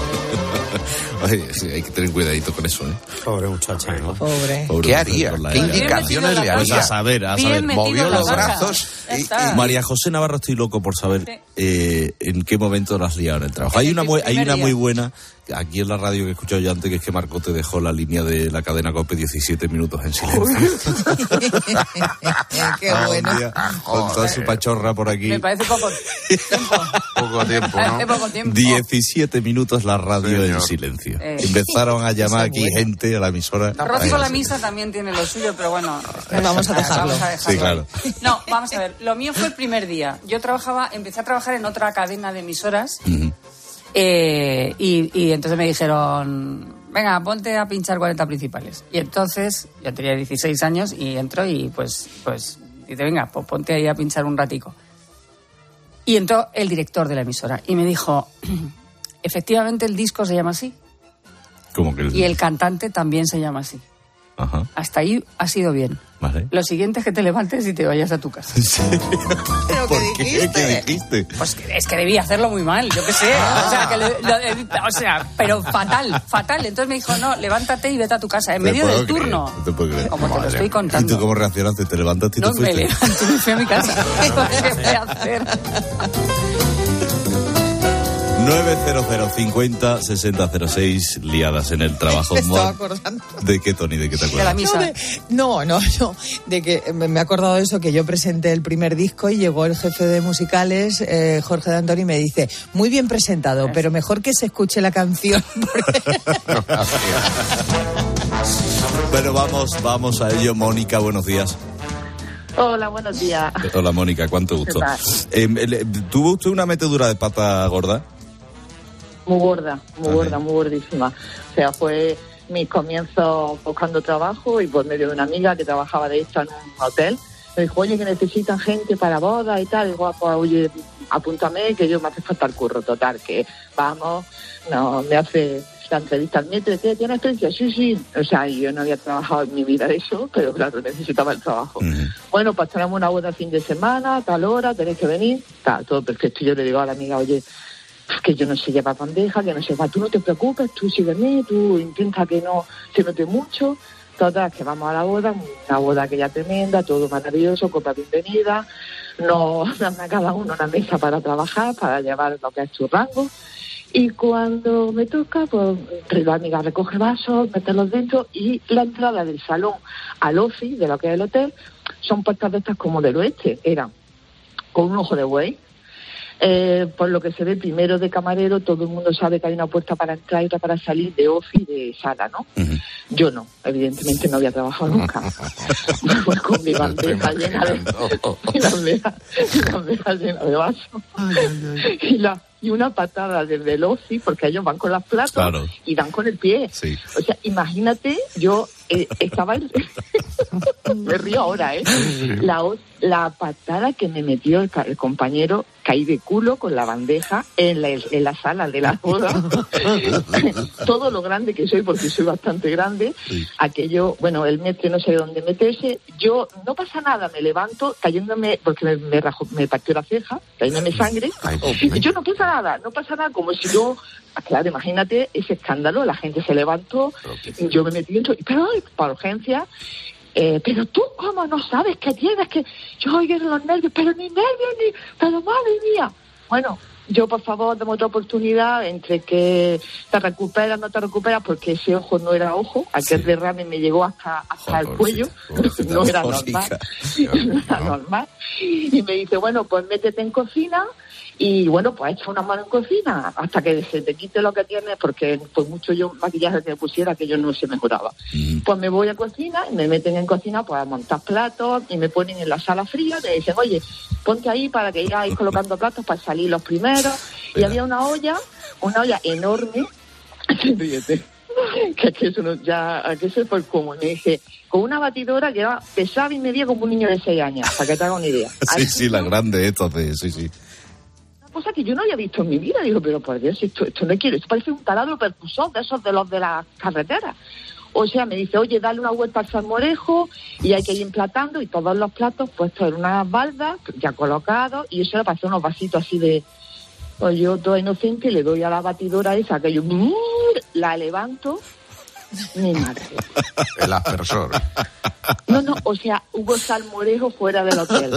Ay, sí, hay que tener cuidadito con eso, ¿eh? Pobre muchacha, ¿no? Pobre. ¿Qué haría? ¿Qué indicaciones le haría? Pues a saber. Movió los brazos. María José Navarro, estoy loco por saber en qué momento las has liado en el trabajo. Hay una muy buena, aquí en la radio que he escuchado yo antes, que es que Marco te dejó la línea de la cadena COPE 17 minutos en silencio. Qué bueno. Con toda su pachorra por aquí. Me parece poco tiempo. Poco tiempo, ¿no? Poco tiempo. 17 minutos la radio en silencio. Empezaron a llamar aquí gente a la emisora. Rocío la Misa también tiene lo suyo, pero bueno. Vamos a dejarlo. Sí, claro. No, vamos a ver. Lo mío fue el primer día. Yo empecé a trabajar en otra cadena de emisoras y entonces me dijeron, venga, ponte a pinchar 40 principales. Y entonces yo tenía 16 años y entro y pues dice, venga, pues ponte ahí a pinchar un ratico. Y entró el director de la emisora y me dijo, efectivamente el disco se llama así. ¿Cómo que y el cantante también se llama así. Ajá. Hasta ahí ha sido bien. Vale. Lo siguiente es que te levantes y te vayas a tu casa. ¿Pero ¿Por qué qué? dijiste? ¿Qué dijiste? Pues es que debía hacerlo muy mal, yo qué sé. O sea, pero fatal. Entonces me dijo, no, levántate y vete a tu casa, en medio del turno. No te puedo creer. Como te lo estoy contando. ¿Y tú cómo reaccionaste? ¿Te levantaste y te fuiste? No, me levanté y me fui a mi casa. ¿Qué voy a hacer? 900 50 60 06, liadas en el trabajo. Me estaba acordando. ¿De qué, Tony? ¿De qué te acuerdas? De la misa. No, de que me he acordado de eso, que yo presenté el primer disco y llegó el jefe de musicales, Jorge D'Antoni, y me dice, muy bien presentado, pero mejor que se escuche la canción. Pero vamos a ello. Mónica, buenos días. Hola, buenos días. Hola, Mónica, cuánto gusto. ¿Tuvo usted una metedura de pata gorda? Muy gorda, muy gordísima. O sea, fue mis comienzos buscando trabajo y por medio de una amiga que trabajaba de hecho en un hotel Me dijo, oye, que necesitan gente para bodas y tal. Digo, pues, oye, apúntame, que yo me hace falta el curro. Total, que vamos, no, me hace la entrevista al nieto. ¿Tiene experiencia? Sí. O sea, yo no había trabajado en mi vida eso, pero claro, necesitaba el trabajo. Bueno, pues tenemos una boda el fin de semana, tal hora, tenéis que venir. Está todo perfecto. Yo le digo a la amiga, oye, que yo no sé llevar bandeja, que no sé, tú no te preocupes, tú sígueme, tú intenta que no se note mucho. Total, que vamos a la boda, una boda aquella tremenda, todo maravilloso, copa bienvenida, nos dan a cada uno una mesa para trabajar, para llevar lo que es tu rango, y cuando me toca, pues la amiga recoge vasos, meterlos dentro, y la entrada del salón al office, de lo que es el hotel, son puertas de estas como del oeste, eran con un ojo de buey. Por lo que se ve primero de camarero, todo el mundo sabe que hay una puerta para entrar y otra para salir de office y de sala, ¿no? Yo no, evidentemente no había trabajado nunca. Pues con mi bandeja llena de vasos y una patada desde el office, porque ellos van con las platos, claro, y dan con el pie. Sí. O sea, imagínate, yo estaba me río ahora, la patada que me metió el compañero, caí de culo con la bandeja en la sala de la boda. Todo lo grande que soy, porque soy bastante grande, sí. Aquello, bueno, el metro no sé dónde meterse, yo, no pasa nada, me levanto cayéndome, porque me partió la ceja, cayéndome sangre, y yo no pasa nada, como si yo, claro, imagínate ese escándalo, la gente se levantó, yo me metí dentro, pero para urgencia. Pero tú, ¿cómo no sabes qué tienes? Que yo oigo los nervios, pero pero madre mía. Bueno, yo, por favor, dame otra oportunidad, entre que te recuperas, no te recuperas, porque ese ojo no era ojo, aquel derrame me llegó hasta el cuello, no era normal. Y me dice, bueno, pues métete en cocina. Y bueno, pues echa una mano en cocina hasta que se te quite lo que tienes, porque por mucho yo maquillaje que me pusiera, que yo no se mejoraba. Pues me voy a cocina, y me meten en cocina pues a montar platos, y me ponen en la sala fría, me dicen, oye, ponte ahí para que ir colocando platos para salir los primeros. Y había una olla enorme, fíjate, que eso no, ya, que eso fue como, me dije, con una batidora que pesaba y medía como un niño de 6 años, para que te hagas una idea. Sí, la grande esta, sí. Cosa que yo no había visto en mi vida. Digo, pero por Dios, esto no quiero, esto parece un taladro percusor de esos de los de las carreteras. O sea, me dice, oye, dale una vuelta al salmorejo y hay que ir emplatando, y todos los platos puestos en unas baldas ya colocados, y eso era para hacer unos vasitos así de... Pues yo, toda inocente, le doy a la batidora esa, que yo la levanto, mi madre. El aspersor. No, o sea, hubo salmorejo fuera del hotel.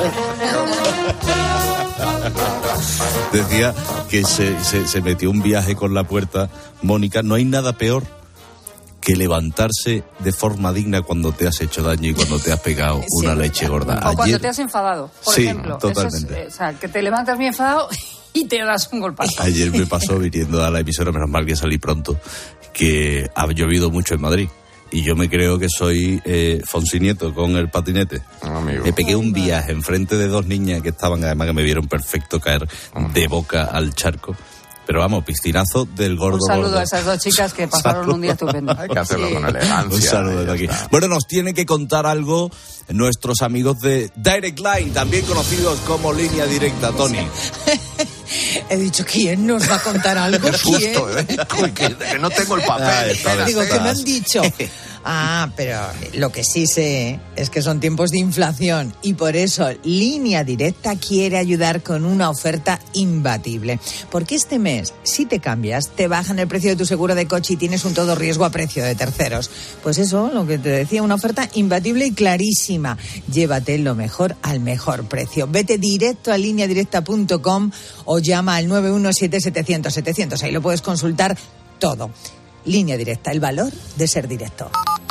Decía que se metió un viaje con la puerta. Mónica, no hay nada peor que levantarse de forma digna cuando te has hecho daño y cuando te has pegado una leche gorda. O cuando te has enfadado, por ejemplo. Totalmente. Eso es, o sea, que te levantas bien enfadado y te das un golpazo. Ayer me pasó viniendo a la emisora, menos mal que salí pronto, que ha llovido mucho en Madrid. Y yo me creo que soy Fonsi Nieto con el patinete. Me pegué un viaje enfrente de 2 niñas que estaban, además que me vieron perfecto caer de boca al charco. Pero vamos, piscinazo del gordo. Un saludo gordo. a esas 2 chicas que pasaron un día estupendo. Hay que hacerlo con elegancia. Un saludo de aquí. Bueno, nos tiene que contar algo nuestros amigos de Direct Line, también conocidos como Línea Directa, Tony. He dicho, ¿quién nos va a contar algo? Qué susto, que no tengo el papel. Digo, que me han dicho. Pero lo que sí sé es que son tiempos de inflación, y por eso Línea Directa quiere ayudar con una oferta imbatible. Porque este mes, si te cambias, te bajan el precio de tu seguro de coche y tienes un todo riesgo a precio de terceros. Pues eso, lo que te decía, una oferta imbatible y clarísima. Llévate lo mejor al mejor precio. Vete directo a lineadirecta.com o llama al 917-700-700. Ahí lo puedes consultar todo. Línea Directa, el valor de ser directo.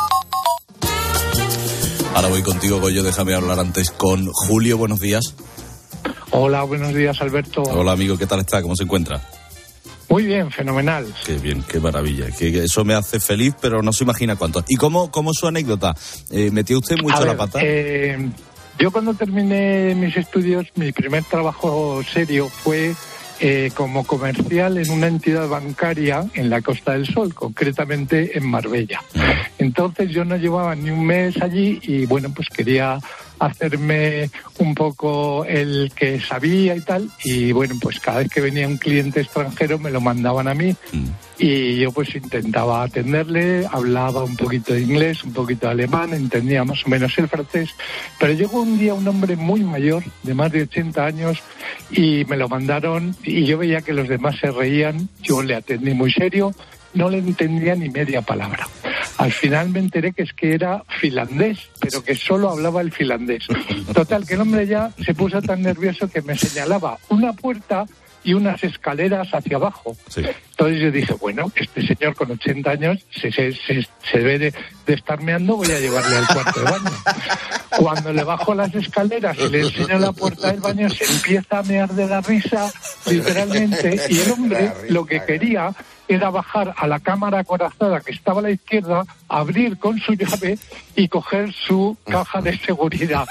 Ahora voy contigo, Goyo, déjame hablar antes con Julio. Buenos días. Hola, buenos días, Alberto. Hola, amigo, ¿qué tal está? ¿Cómo se encuentra? Muy bien, fenomenal. Qué bien, qué maravilla. Que eso me hace feliz, pero no se imagina cuánto. ¿Y cómo es su anécdota? ¿Metió usted mucho la pata? Yo cuando terminé mis estudios, mi primer trabajo serio fue como comercial en una entidad bancaria en la Costa del Sol, concretamente en Marbella. Entonces yo no llevaba ni un mes allí y bueno, pues quería hacerme un poco el que sabía y tal, y bueno, pues cada vez que venía un cliente extranjero me lo mandaban a mí y yo pues intentaba atenderle, hablaba un poquito de inglés, un poquito de alemán, entendía más o menos el francés, pero llegó un día un hombre muy mayor, de más de 80 años, y me lo mandaron y yo veía que los demás se reían, yo le atendí muy serio, no le entendía ni media palabra. Al final me enteré que era finlandés, pero que solo hablaba el finlandés. Total, que el hombre ya se puso tan nervioso que me señalaba una puerta y unas escaleras hacia abajo. Sí. Entonces yo dije, bueno, este señor con 80 años se debe de estar meando, voy a llevarle al cuarto de baño. Cuando le bajo las escaleras y le enseño la puerta del baño, se empieza a mear de la risa, literalmente, y el hombre lo que quería era bajar a la cámara acorazada que estaba a la izquierda, abrir con su llave y coger su caja de seguridad.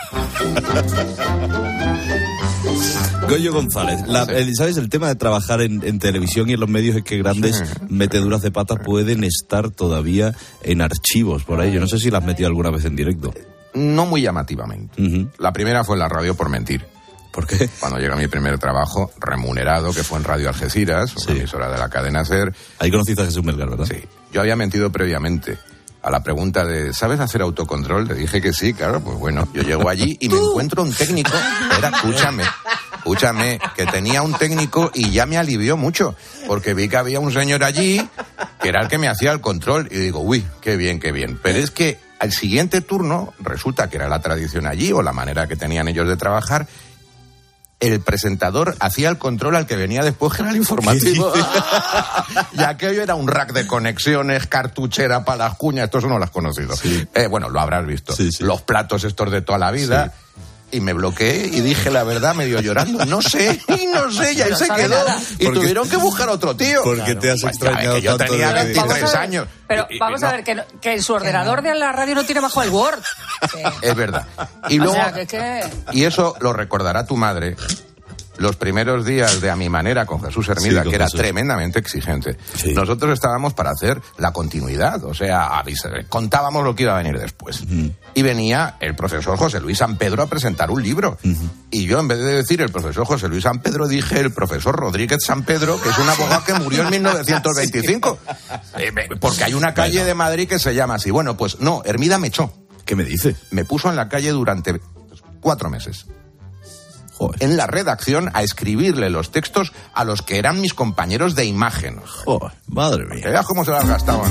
Goyo González, ¿sabes? El tema de trabajar en televisión y en los medios es que grandes meteduras de patas pueden estar todavía en archivos por ahí. Yo no sé si las has metido alguna vez en directo. No muy llamativamente. La primera fue en la radio por mentir. ¿Por qué? Cuando llega mi primer trabajo remunerado, que fue en Radio Algeciras, una emisora de la cadena SER. Ahí conociste a Jesús Melgar, ¿verdad? Sí. Yo había mentido previamente. A la pregunta de ¿sabes hacer autocontrol? Le dije que sí, claro, pues bueno, yo llego allí y me encuentro un técnico. Escúchame, que tenía un técnico y ya me alivió mucho, porque vi que había un señor allí que era el que me hacía el control y digo, uy, qué bien. Pero es que al siguiente turno, resulta que era la tradición allí o la manera que tenían ellos de trabajar, el presentador hacía el control al que venía después, que era el informativo. Y aquello era un rack de conexiones, cartuchera para las cuñas, esto no lo has conocido. Sí. Bueno, lo habrás visto. Sí. Los platos estos de toda la vida. Sí. Y me bloqueé y dije la verdad medio llorando, no sé, y ahí se quedó. Y tuvieron que buscar otro tío. Porque te has extrañado yo tanto. Yo tenía 23 años. Pero vamos a ver, que su ordenador de la radio no tiene bajo el Word. Sí. Es verdad. Y luego, o sea, que... Y eso lo recordará tu madre. Los primeros días de A Mi Manera con Jesús Hermida, que era tremendamente exigente. Sí. Nosotros estábamos para hacer la continuidad, o sea, contábamos lo que iba a venir después. Y venía el profesor José Luis San Pedro a presentar un libro. Y yo, en vez de decir el profesor José Luis San Pedro, dije el profesor Rodríguez San Pedro, que es un abogado que murió en 1925. Porque hay una calle de Madrid que se llama así. Bueno, pues no, Hermida me echó. ¿Qué me dice? Me puso en la calle durante 4 meses. Joder. En la redacción a escribirle los textos a los que eran mis compañeros de imagen. Joder, madre mía. Veas cómo se las gastaban.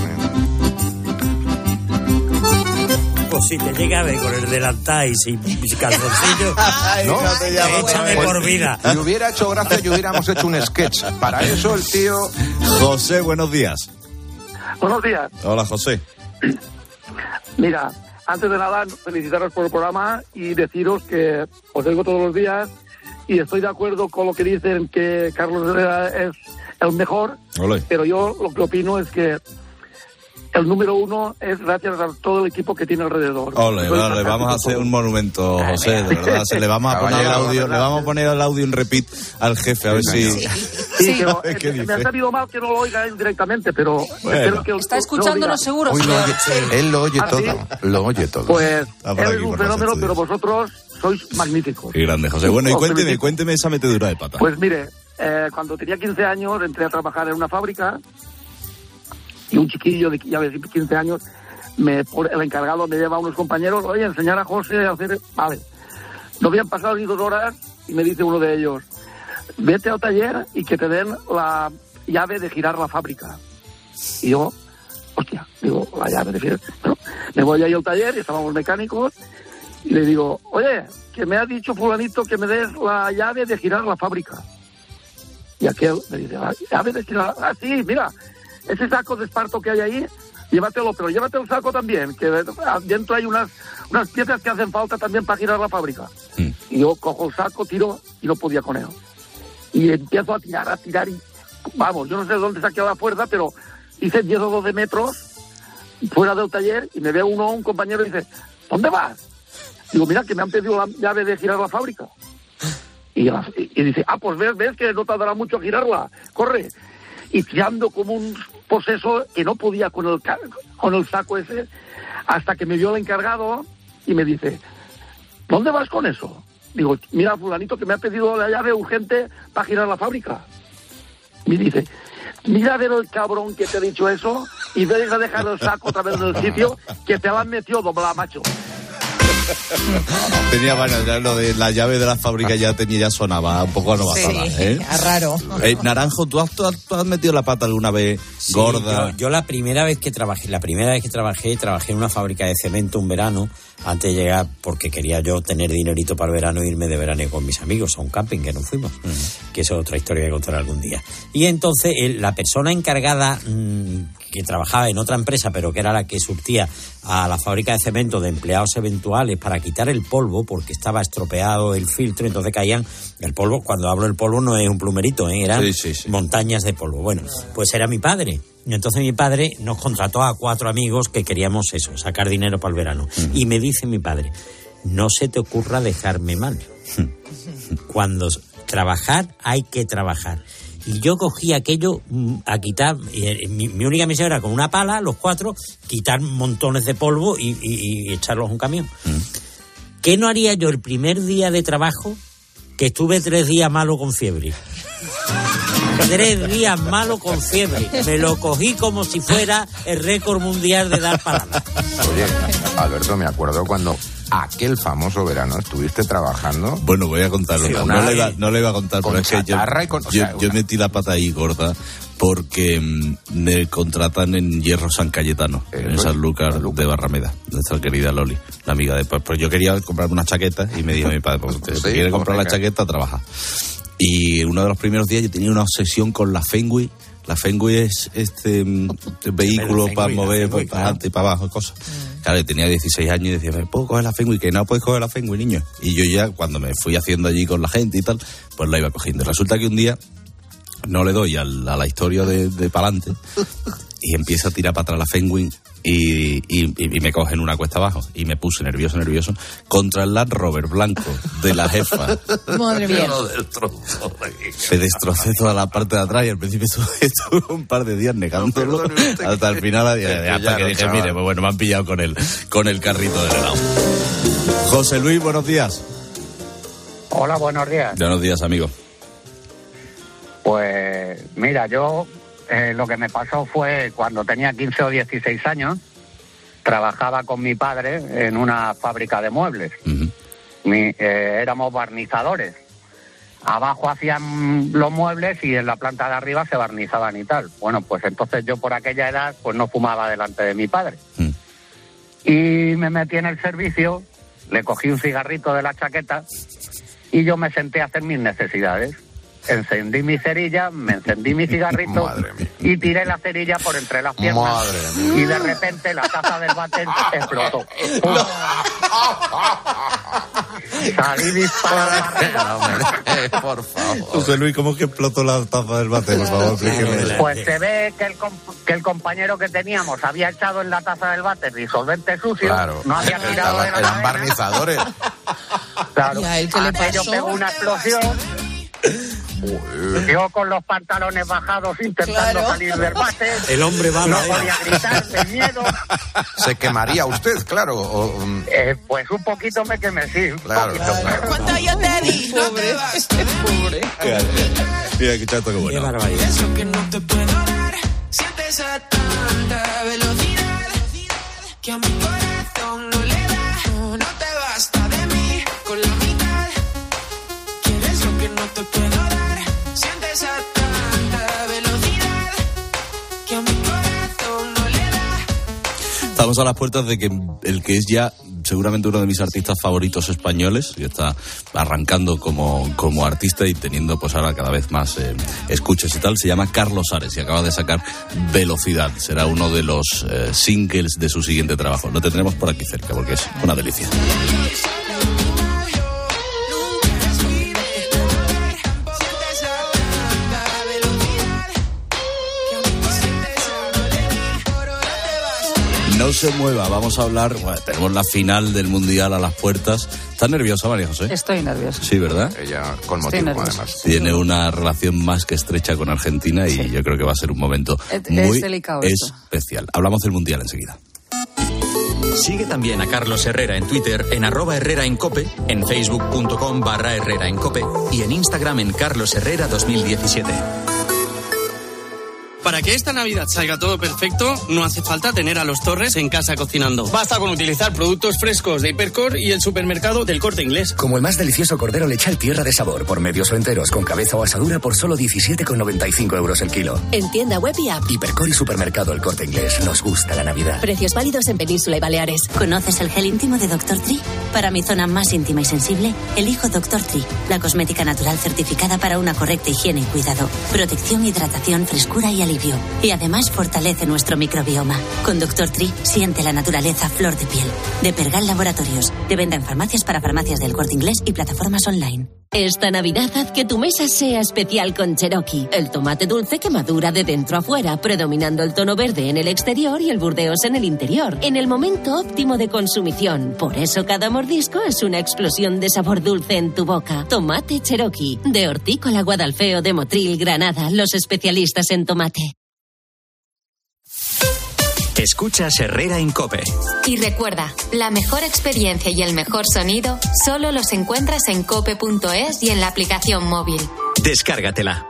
Pues si te llega a ver con el delantal y sin calzoncillo, no, échame por vida. Si hubiera hecho gracia y hubiéramos hecho un sketch. Para eso el tío... José, buenos días. Buenos días. Hola, José. Mira, antes de nada, felicitaros por el programa y deciros que os oigo todos los días y estoy de acuerdo con lo que dicen, que Carlos Herrera es el mejor. Olé. Pero yo lo que opino es que el número 1 es gracias a todo el equipo que tiene alrededor. Ole, vale, vamos a hacer un monumento, José, de verdad. Le vamos a poner el audio, le vamos a poner el audio en repeat al jefe, a ver si... Sí, pero me ha sabido mal que no lo oiga directamente, pero... Bueno. Que está escuchándolo seguro. Él lo oye todo, lo oye todo. Pues él es un fenómeno, pero vosotros sois magníficos. Qué grande, José. Bueno, y cuénteme esa metedura de pata. Pues mire, cuando tenía 15 años entré a trabajar en una fábrica y un chiquillo de 15 años, el encargado me lleva a unos compañeros, oye, enseñar a José a hacer... Vale. No habían pasado ni 2 horas y me dice uno de ellos, vete al taller y que te den la llave de girar la fábrica. Y yo, hostia, digo, la llave de girar... Bueno, me voy ahí al taller y estábamos mecánicos y le digo, oye, que me ha dicho fulanito que me des la llave de girar la fábrica. Y aquel me dice, la llave de girar... Ah, sí, mira... Ese saco de esparto que hay ahí, llévatelo, pero llévate el saco también, que dentro hay unas piezas que hacen falta también para girar la fábrica. Y yo cojo el saco, tiro y no podía con él. Y empiezo a tirar y... Vamos, yo no sé de dónde saqué la fuerza, pero hice 10 o 12 metros fuera del taller y me ve un compañero y dice, ¿dónde vas? Digo, mira, que me han pedido la llave de girar la fábrica. Y dice, pues ves que no tardará mucho a girarla, corre. Y tirando como un poseso que no podía con el saco ese, Hasta que me vio el encargado y me dice, ¿dónde vas con eso? Digo, mira, fulanito que me ha pedido la llave urgente para girar la fábrica. Me dice, mira a ver el cabrón que te ha dicho eso y deja de dejar el saco otra vez en el sitio que te la han metido doblada, macho. Tenía, bueno, ya lo de la llave de la fábrica ya sonaba un poco anovasada, sí, raro. Naranjo, ¿tú has metido la pata alguna vez gorda? Yo la primera vez que trabajé en una fábrica de cemento un verano, antes de llegar, porque quería yo tener dinerito para el verano e irme de verano con mis amigos a un camping que nos fuimos, que eso es otra historia que contaré algún día. Y entonces la persona encargada que trabajaba en otra empresa, pero que era la que surtía a la fábrica de cemento de empleados eventuales para quitar el polvo, porque estaba estropeado el filtro, entonces caían el polvo. Cuando hablo del polvo no es un plumerito, eran montañas de polvo. Bueno, pues era mi padre. Y entonces mi padre nos contrató a 4 amigos que queríamos eso, sacar dinero para el verano. Y me dice mi padre, no se te ocurra dejarme mal. Cuando trabajar, hay que trabajar. Y yo cogí aquello a quitar, mi única misión era con una pala, los 4, quitar montones de polvo y echarlos a un camión. ¿Qué no haría yo el primer día de trabajo? Que estuve 3 días malo con fiebre. 3 días malo con fiebre. Me lo cogí como si fuera el récord mundial de dar paladas. Oye, Alberto, me acuerdo cuando aquel famoso verano estuviste trabajando. Bueno, voy a contarlo. Sí, no le iba a contar, pero es que yo metí la pata ahí gorda porque me contratan en Hierro San Cayetano, en Sanlúcar de Barrameda, nuestra querida Loli, la amiga de... Pues yo quería comprarme una chaqueta y me dijo mi padre, pues, si quieres comprar la chaqueta, trabaja. Y uno de los primeros días yo tenía una obsesión con la Fenway. La Fenway es este vehículo para mover para adelante y para abajo, cosas. Claro, yo tenía 16 años y decía, ¿me puedo coger la Fenway? Que no puedes coger la Fenway, niño. Y yo ya, cuando me fui haciendo allí con la gente y tal, pues la iba cogiendo. Resulta que un día no le doy a la historia de pa'lante y empiezo a tirar para atrás la Fenway y me cogen una cuesta abajo. Y me puse nervioso contra el Land Rover blanco de la jefa. Madre mía. Me destrocé toda la parte de atrás y al principio estuve un par de días negándolo hasta el final, hasta que dije, mire, pues bueno, me han pillado con el carrito del helado. José Luis, buenos días. Hola, buenos días. Buenos días, amigo. Pues mira, yo lo que me pasó fue cuando tenía 15 o 16 años, trabajaba con mi padre en una fábrica de muebles. Éramos barnizadores. Abajo hacían los muebles y en la planta de arriba se barnizaban y tal. Bueno, pues entonces yo por aquella edad pues no fumaba delante de mi padre. Y me metí en el servicio, le cogí un cigarrito de la chaqueta y yo me senté a hacer mis necesidades. Encendí mi cerilla, me encendí mi cigarrito y tiré la cerilla por entre las piernas. Y de repente la taza del váter explotó. Salí disparado. Por favor. José Luis, ¿cómo que explotó la taza del váter? Por favor, explíqueme. Pues se ve que el compañero que teníamos había echado en la taza del váter disolvente sucio. Claro. No había tirado de la cadena. Eran barnizadores. Claro. ¿Y a él qué le pasó? Aquello pegó una explosión. Yo con los pantalones bajados intentando salir del váter. El hombre va no podía gritar de miedo. ¿Se quemaría usted, claro? Pues un poquito me quemé, sí. Claro. ¿Cuánto yo te di? Pobre. Pobre. Mira, qué chato, qué bueno. Qué barbaridad. Eso que no te puedo dar. Sientes a tanta velocidad que a mi corazón no le da. No te basta de mí con la mitad. Quieres lo que no te puedo dar. Sientes a tanta velocidad que a mi corazón no le da. Estamos a las puertas de que el que es ya seguramente uno de mis artistas favoritos españoles, y está arrancando como artista y teniendo pues ahora cada vez más escuchas y tal, se llama Carlos Ares y acaba de sacar Velocidad. Será uno de los singles de su siguiente trabajo. Lo tendremos por aquí cerca porque es una delicia. No se mueva, vamos a hablar, bueno, tenemos la final del Mundial a las puertas. ¿Estás nerviosa, María José? Estoy nerviosa. Sí, ¿verdad? Ella con motivo, además. Tiene una relación más que estrecha con Argentina y yo creo que va a ser un momento muy delicado especial. Hablamos del Mundial enseguida. Sigue también a Carlos Herrera en Twitter en @HerreraEnCope, en facebook.com/HerreraEnCope y en Instagram en carlosherrera2017. Para que esta Navidad salga todo perfecto, no hace falta tener a los Torres en casa cocinando. Basta con utilizar productos frescos de Hipercor y el supermercado del Corte Inglés. Como el más delicioso cordero lechal tierra de sabor, por medios o enteros, con cabeza o asadura por solo 17,95 euros el kilo. En tienda web y app. Hipercor y supermercado el Corte Inglés. Nos gusta la Navidad. Precios válidos en Península y Baleares. ¿Conoces el gel íntimo de Dr. Tree? Para mi zona más íntima y sensible, elijo Dr. Tree, la cosmética natural certificada para una correcta higiene y cuidado. Protección, hidratación, frescura y alivio. Y además fortalece nuestro microbioma. Con Dr. Tree siente la naturaleza flor de piel. De Pergal Laboratorios. De venta en farmacias para farmacias del Corte Inglés y plataformas online. Esta Navidad haz que tu mesa sea especial con Cherokee, el tomate dulce que madura de dentro a fuera, predominando el tono verde en el exterior y el burdeos en el interior, en el momento óptimo de consumición. Por eso cada mordisco es una explosión de sabor dulce en tu boca. Tomate Cherokee, de Hortícola Guadalfeo de Motril, Granada, los especialistas en tomate. Escuchas Herrera en COPE. Y recuerda, la mejor experiencia y el mejor sonido solo los encuentras en cope.es y en la aplicación móvil. Descárgatela.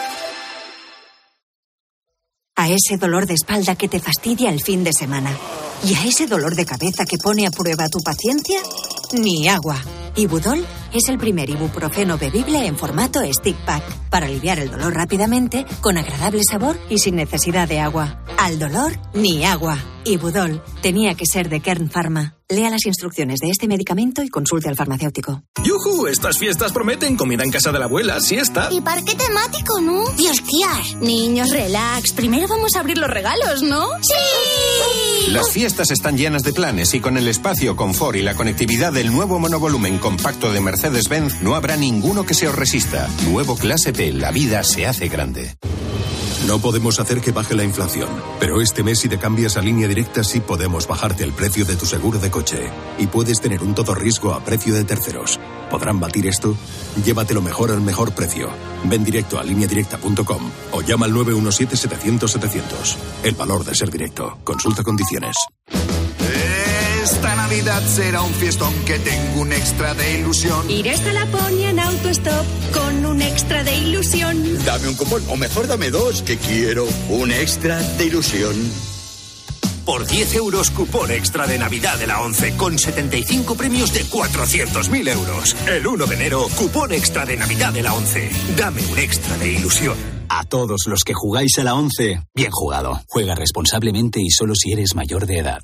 A ese dolor de espalda que te fastidia el fin de semana y a ese dolor de cabeza que pone a prueba tu paciencia, ni agua. Ibudol es el primer ibuprofeno bebible en formato stick pack para aliviar el dolor rápidamente, con agradable sabor y sin necesidad de agua. Al dolor, ni agua. Ibudol tenía que ser de Kern Pharma. Lea las instrucciones de este medicamento y consulte al farmacéutico. ¡Yujú! Estas fiestas prometen comida en casa de la abuela, siesta. Y parque temático, ¿no? Y esquiar. Niños, relax. Primero vamos a abrir los regalos, ¿no? ¡Sí! Las fiestas están llenas de planes y con el espacio, confort y la conectividad del nuevo monovolumen compacto de Mercedes-Benz no habrá ninguno que se os resista. Nuevo Clase P, la vida se hace grande. No podemos hacer que baje la inflación, pero este mes si te cambias a Línea Directa sí podemos bajarte el precio de tu seguro de coche y puedes tener un todo riesgo a precio de terceros. ¿Podrán batir esto? Llévatelo mejor al mejor precio. Ven directo a lineadirecta.com o llama al 917-700-700. El valor de ser directo. Consulta condiciones. Esta Navidad será un fiestón que tengo un extra de ilusión. Iré hasta Laponia en autostop con un extra de ilusión. Dame un cupón, o mejor dame dos, que quiero un extra de ilusión. Por 10 euros, cupón extra de Navidad de la 11, con 75 premios de 400.000 euros. El 1 de enero, cupón extra de Navidad de la 11. Dame un extra de ilusión. A todos los que jugáis a la 11, bien jugado. Juega responsablemente y solo si eres mayor de edad.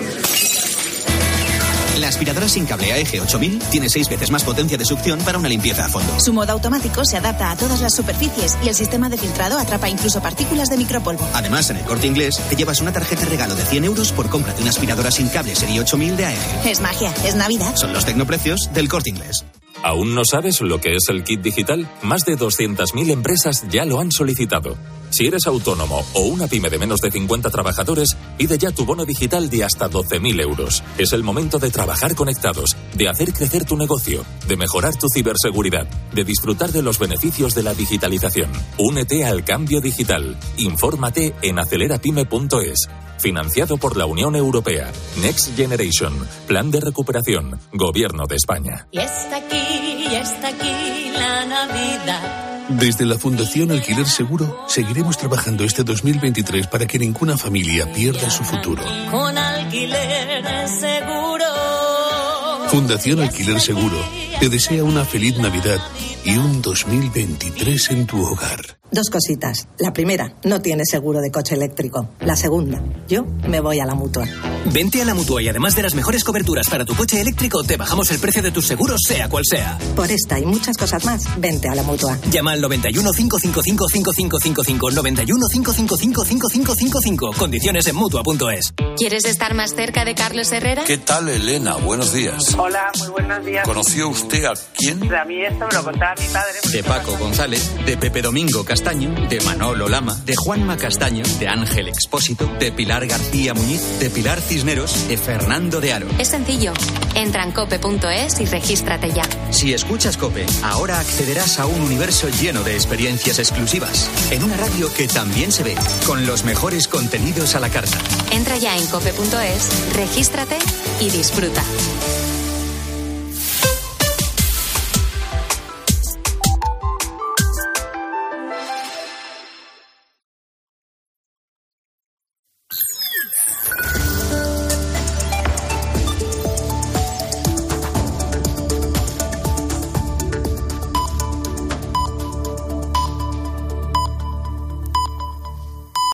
La aspiradora sin cable AEG 8000 tiene 6 veces más potencia de succión para una limpieza a fondo. Su modo automático se adapta a todas las superficies y el sistema de filtrado atrapa incluso partículas de micropolvo. Además, en el Corte Inglés te llevas una tarjeta regalo de 100 euros por compra de una aspiradora sin cable serie 8000 de AEG. Es magia, es Navidad. Son los tecnoprecios del Corte Inglés. ¿Aún no sabes lo que es el kit digital? Más de 200.000 empresas ya lo han solicitado. Si eres autónomo o una pyme de menos de 50 trabajadores, pide ya tu bono digital de hasta 12.000 euros. Es el momento de trabajar conectados, de hacer crecer tu negocio, de mejorar tu ciberseguridad, de disfrutar de los beneficios de la digitalización. Únete al cambio digital. Infórmate en acelerapyme.es. Financiado por la Unión Europea. Next Generation. Plan de recuperación. Gobierno de España. Y está aquí la Navidad. Desde la Fundación Alquiler Seguro seguiremos trabajando este 2023 para que ninguna familia pierda su futuro. Con Alquiler Seguro. Fundación Alquiler Seguro te desea una feliz Navidad y un 2023 en tu hogar. Dos cositas. La primera, no tienes seguro de coche eléctrico. La segunda, yo me voy a la Mutua. Vente a la Mutua y además de las mejores coberturas para tu coche eléctrico, te bajamos el precio de tus seguros, sea cual sea. Por esta y muchas cosas más, vente a la Mutua. Llama al 91 555 5555, 91 555 5555. Condiciones en Mutua.es. ¿Quieres estar más cerca de Carlos Herrera? ¿Qué tal, Elena? Buenos días. Hola, muy buenos días. ¿Conoció usted a quién? A mí esto me lo contaba mi padre. De Paco González, de Pepe Domingo Castaño Castaño, de Manolo Lama, de Juanma Castaño, de Ángel Expósito, de Pilar García Muñiz, de Pilar Cisneros, de Fernando de Aro. Es sencillo. Entra en cope.es y regístrate ya. Si escuchas COPE, ahora accederás a un universo lleno de experiencias exclusivas, en una radio que también se ve, con los mejores contenidos a la carta. Entra ya en cope.es, regístrate y disfruta.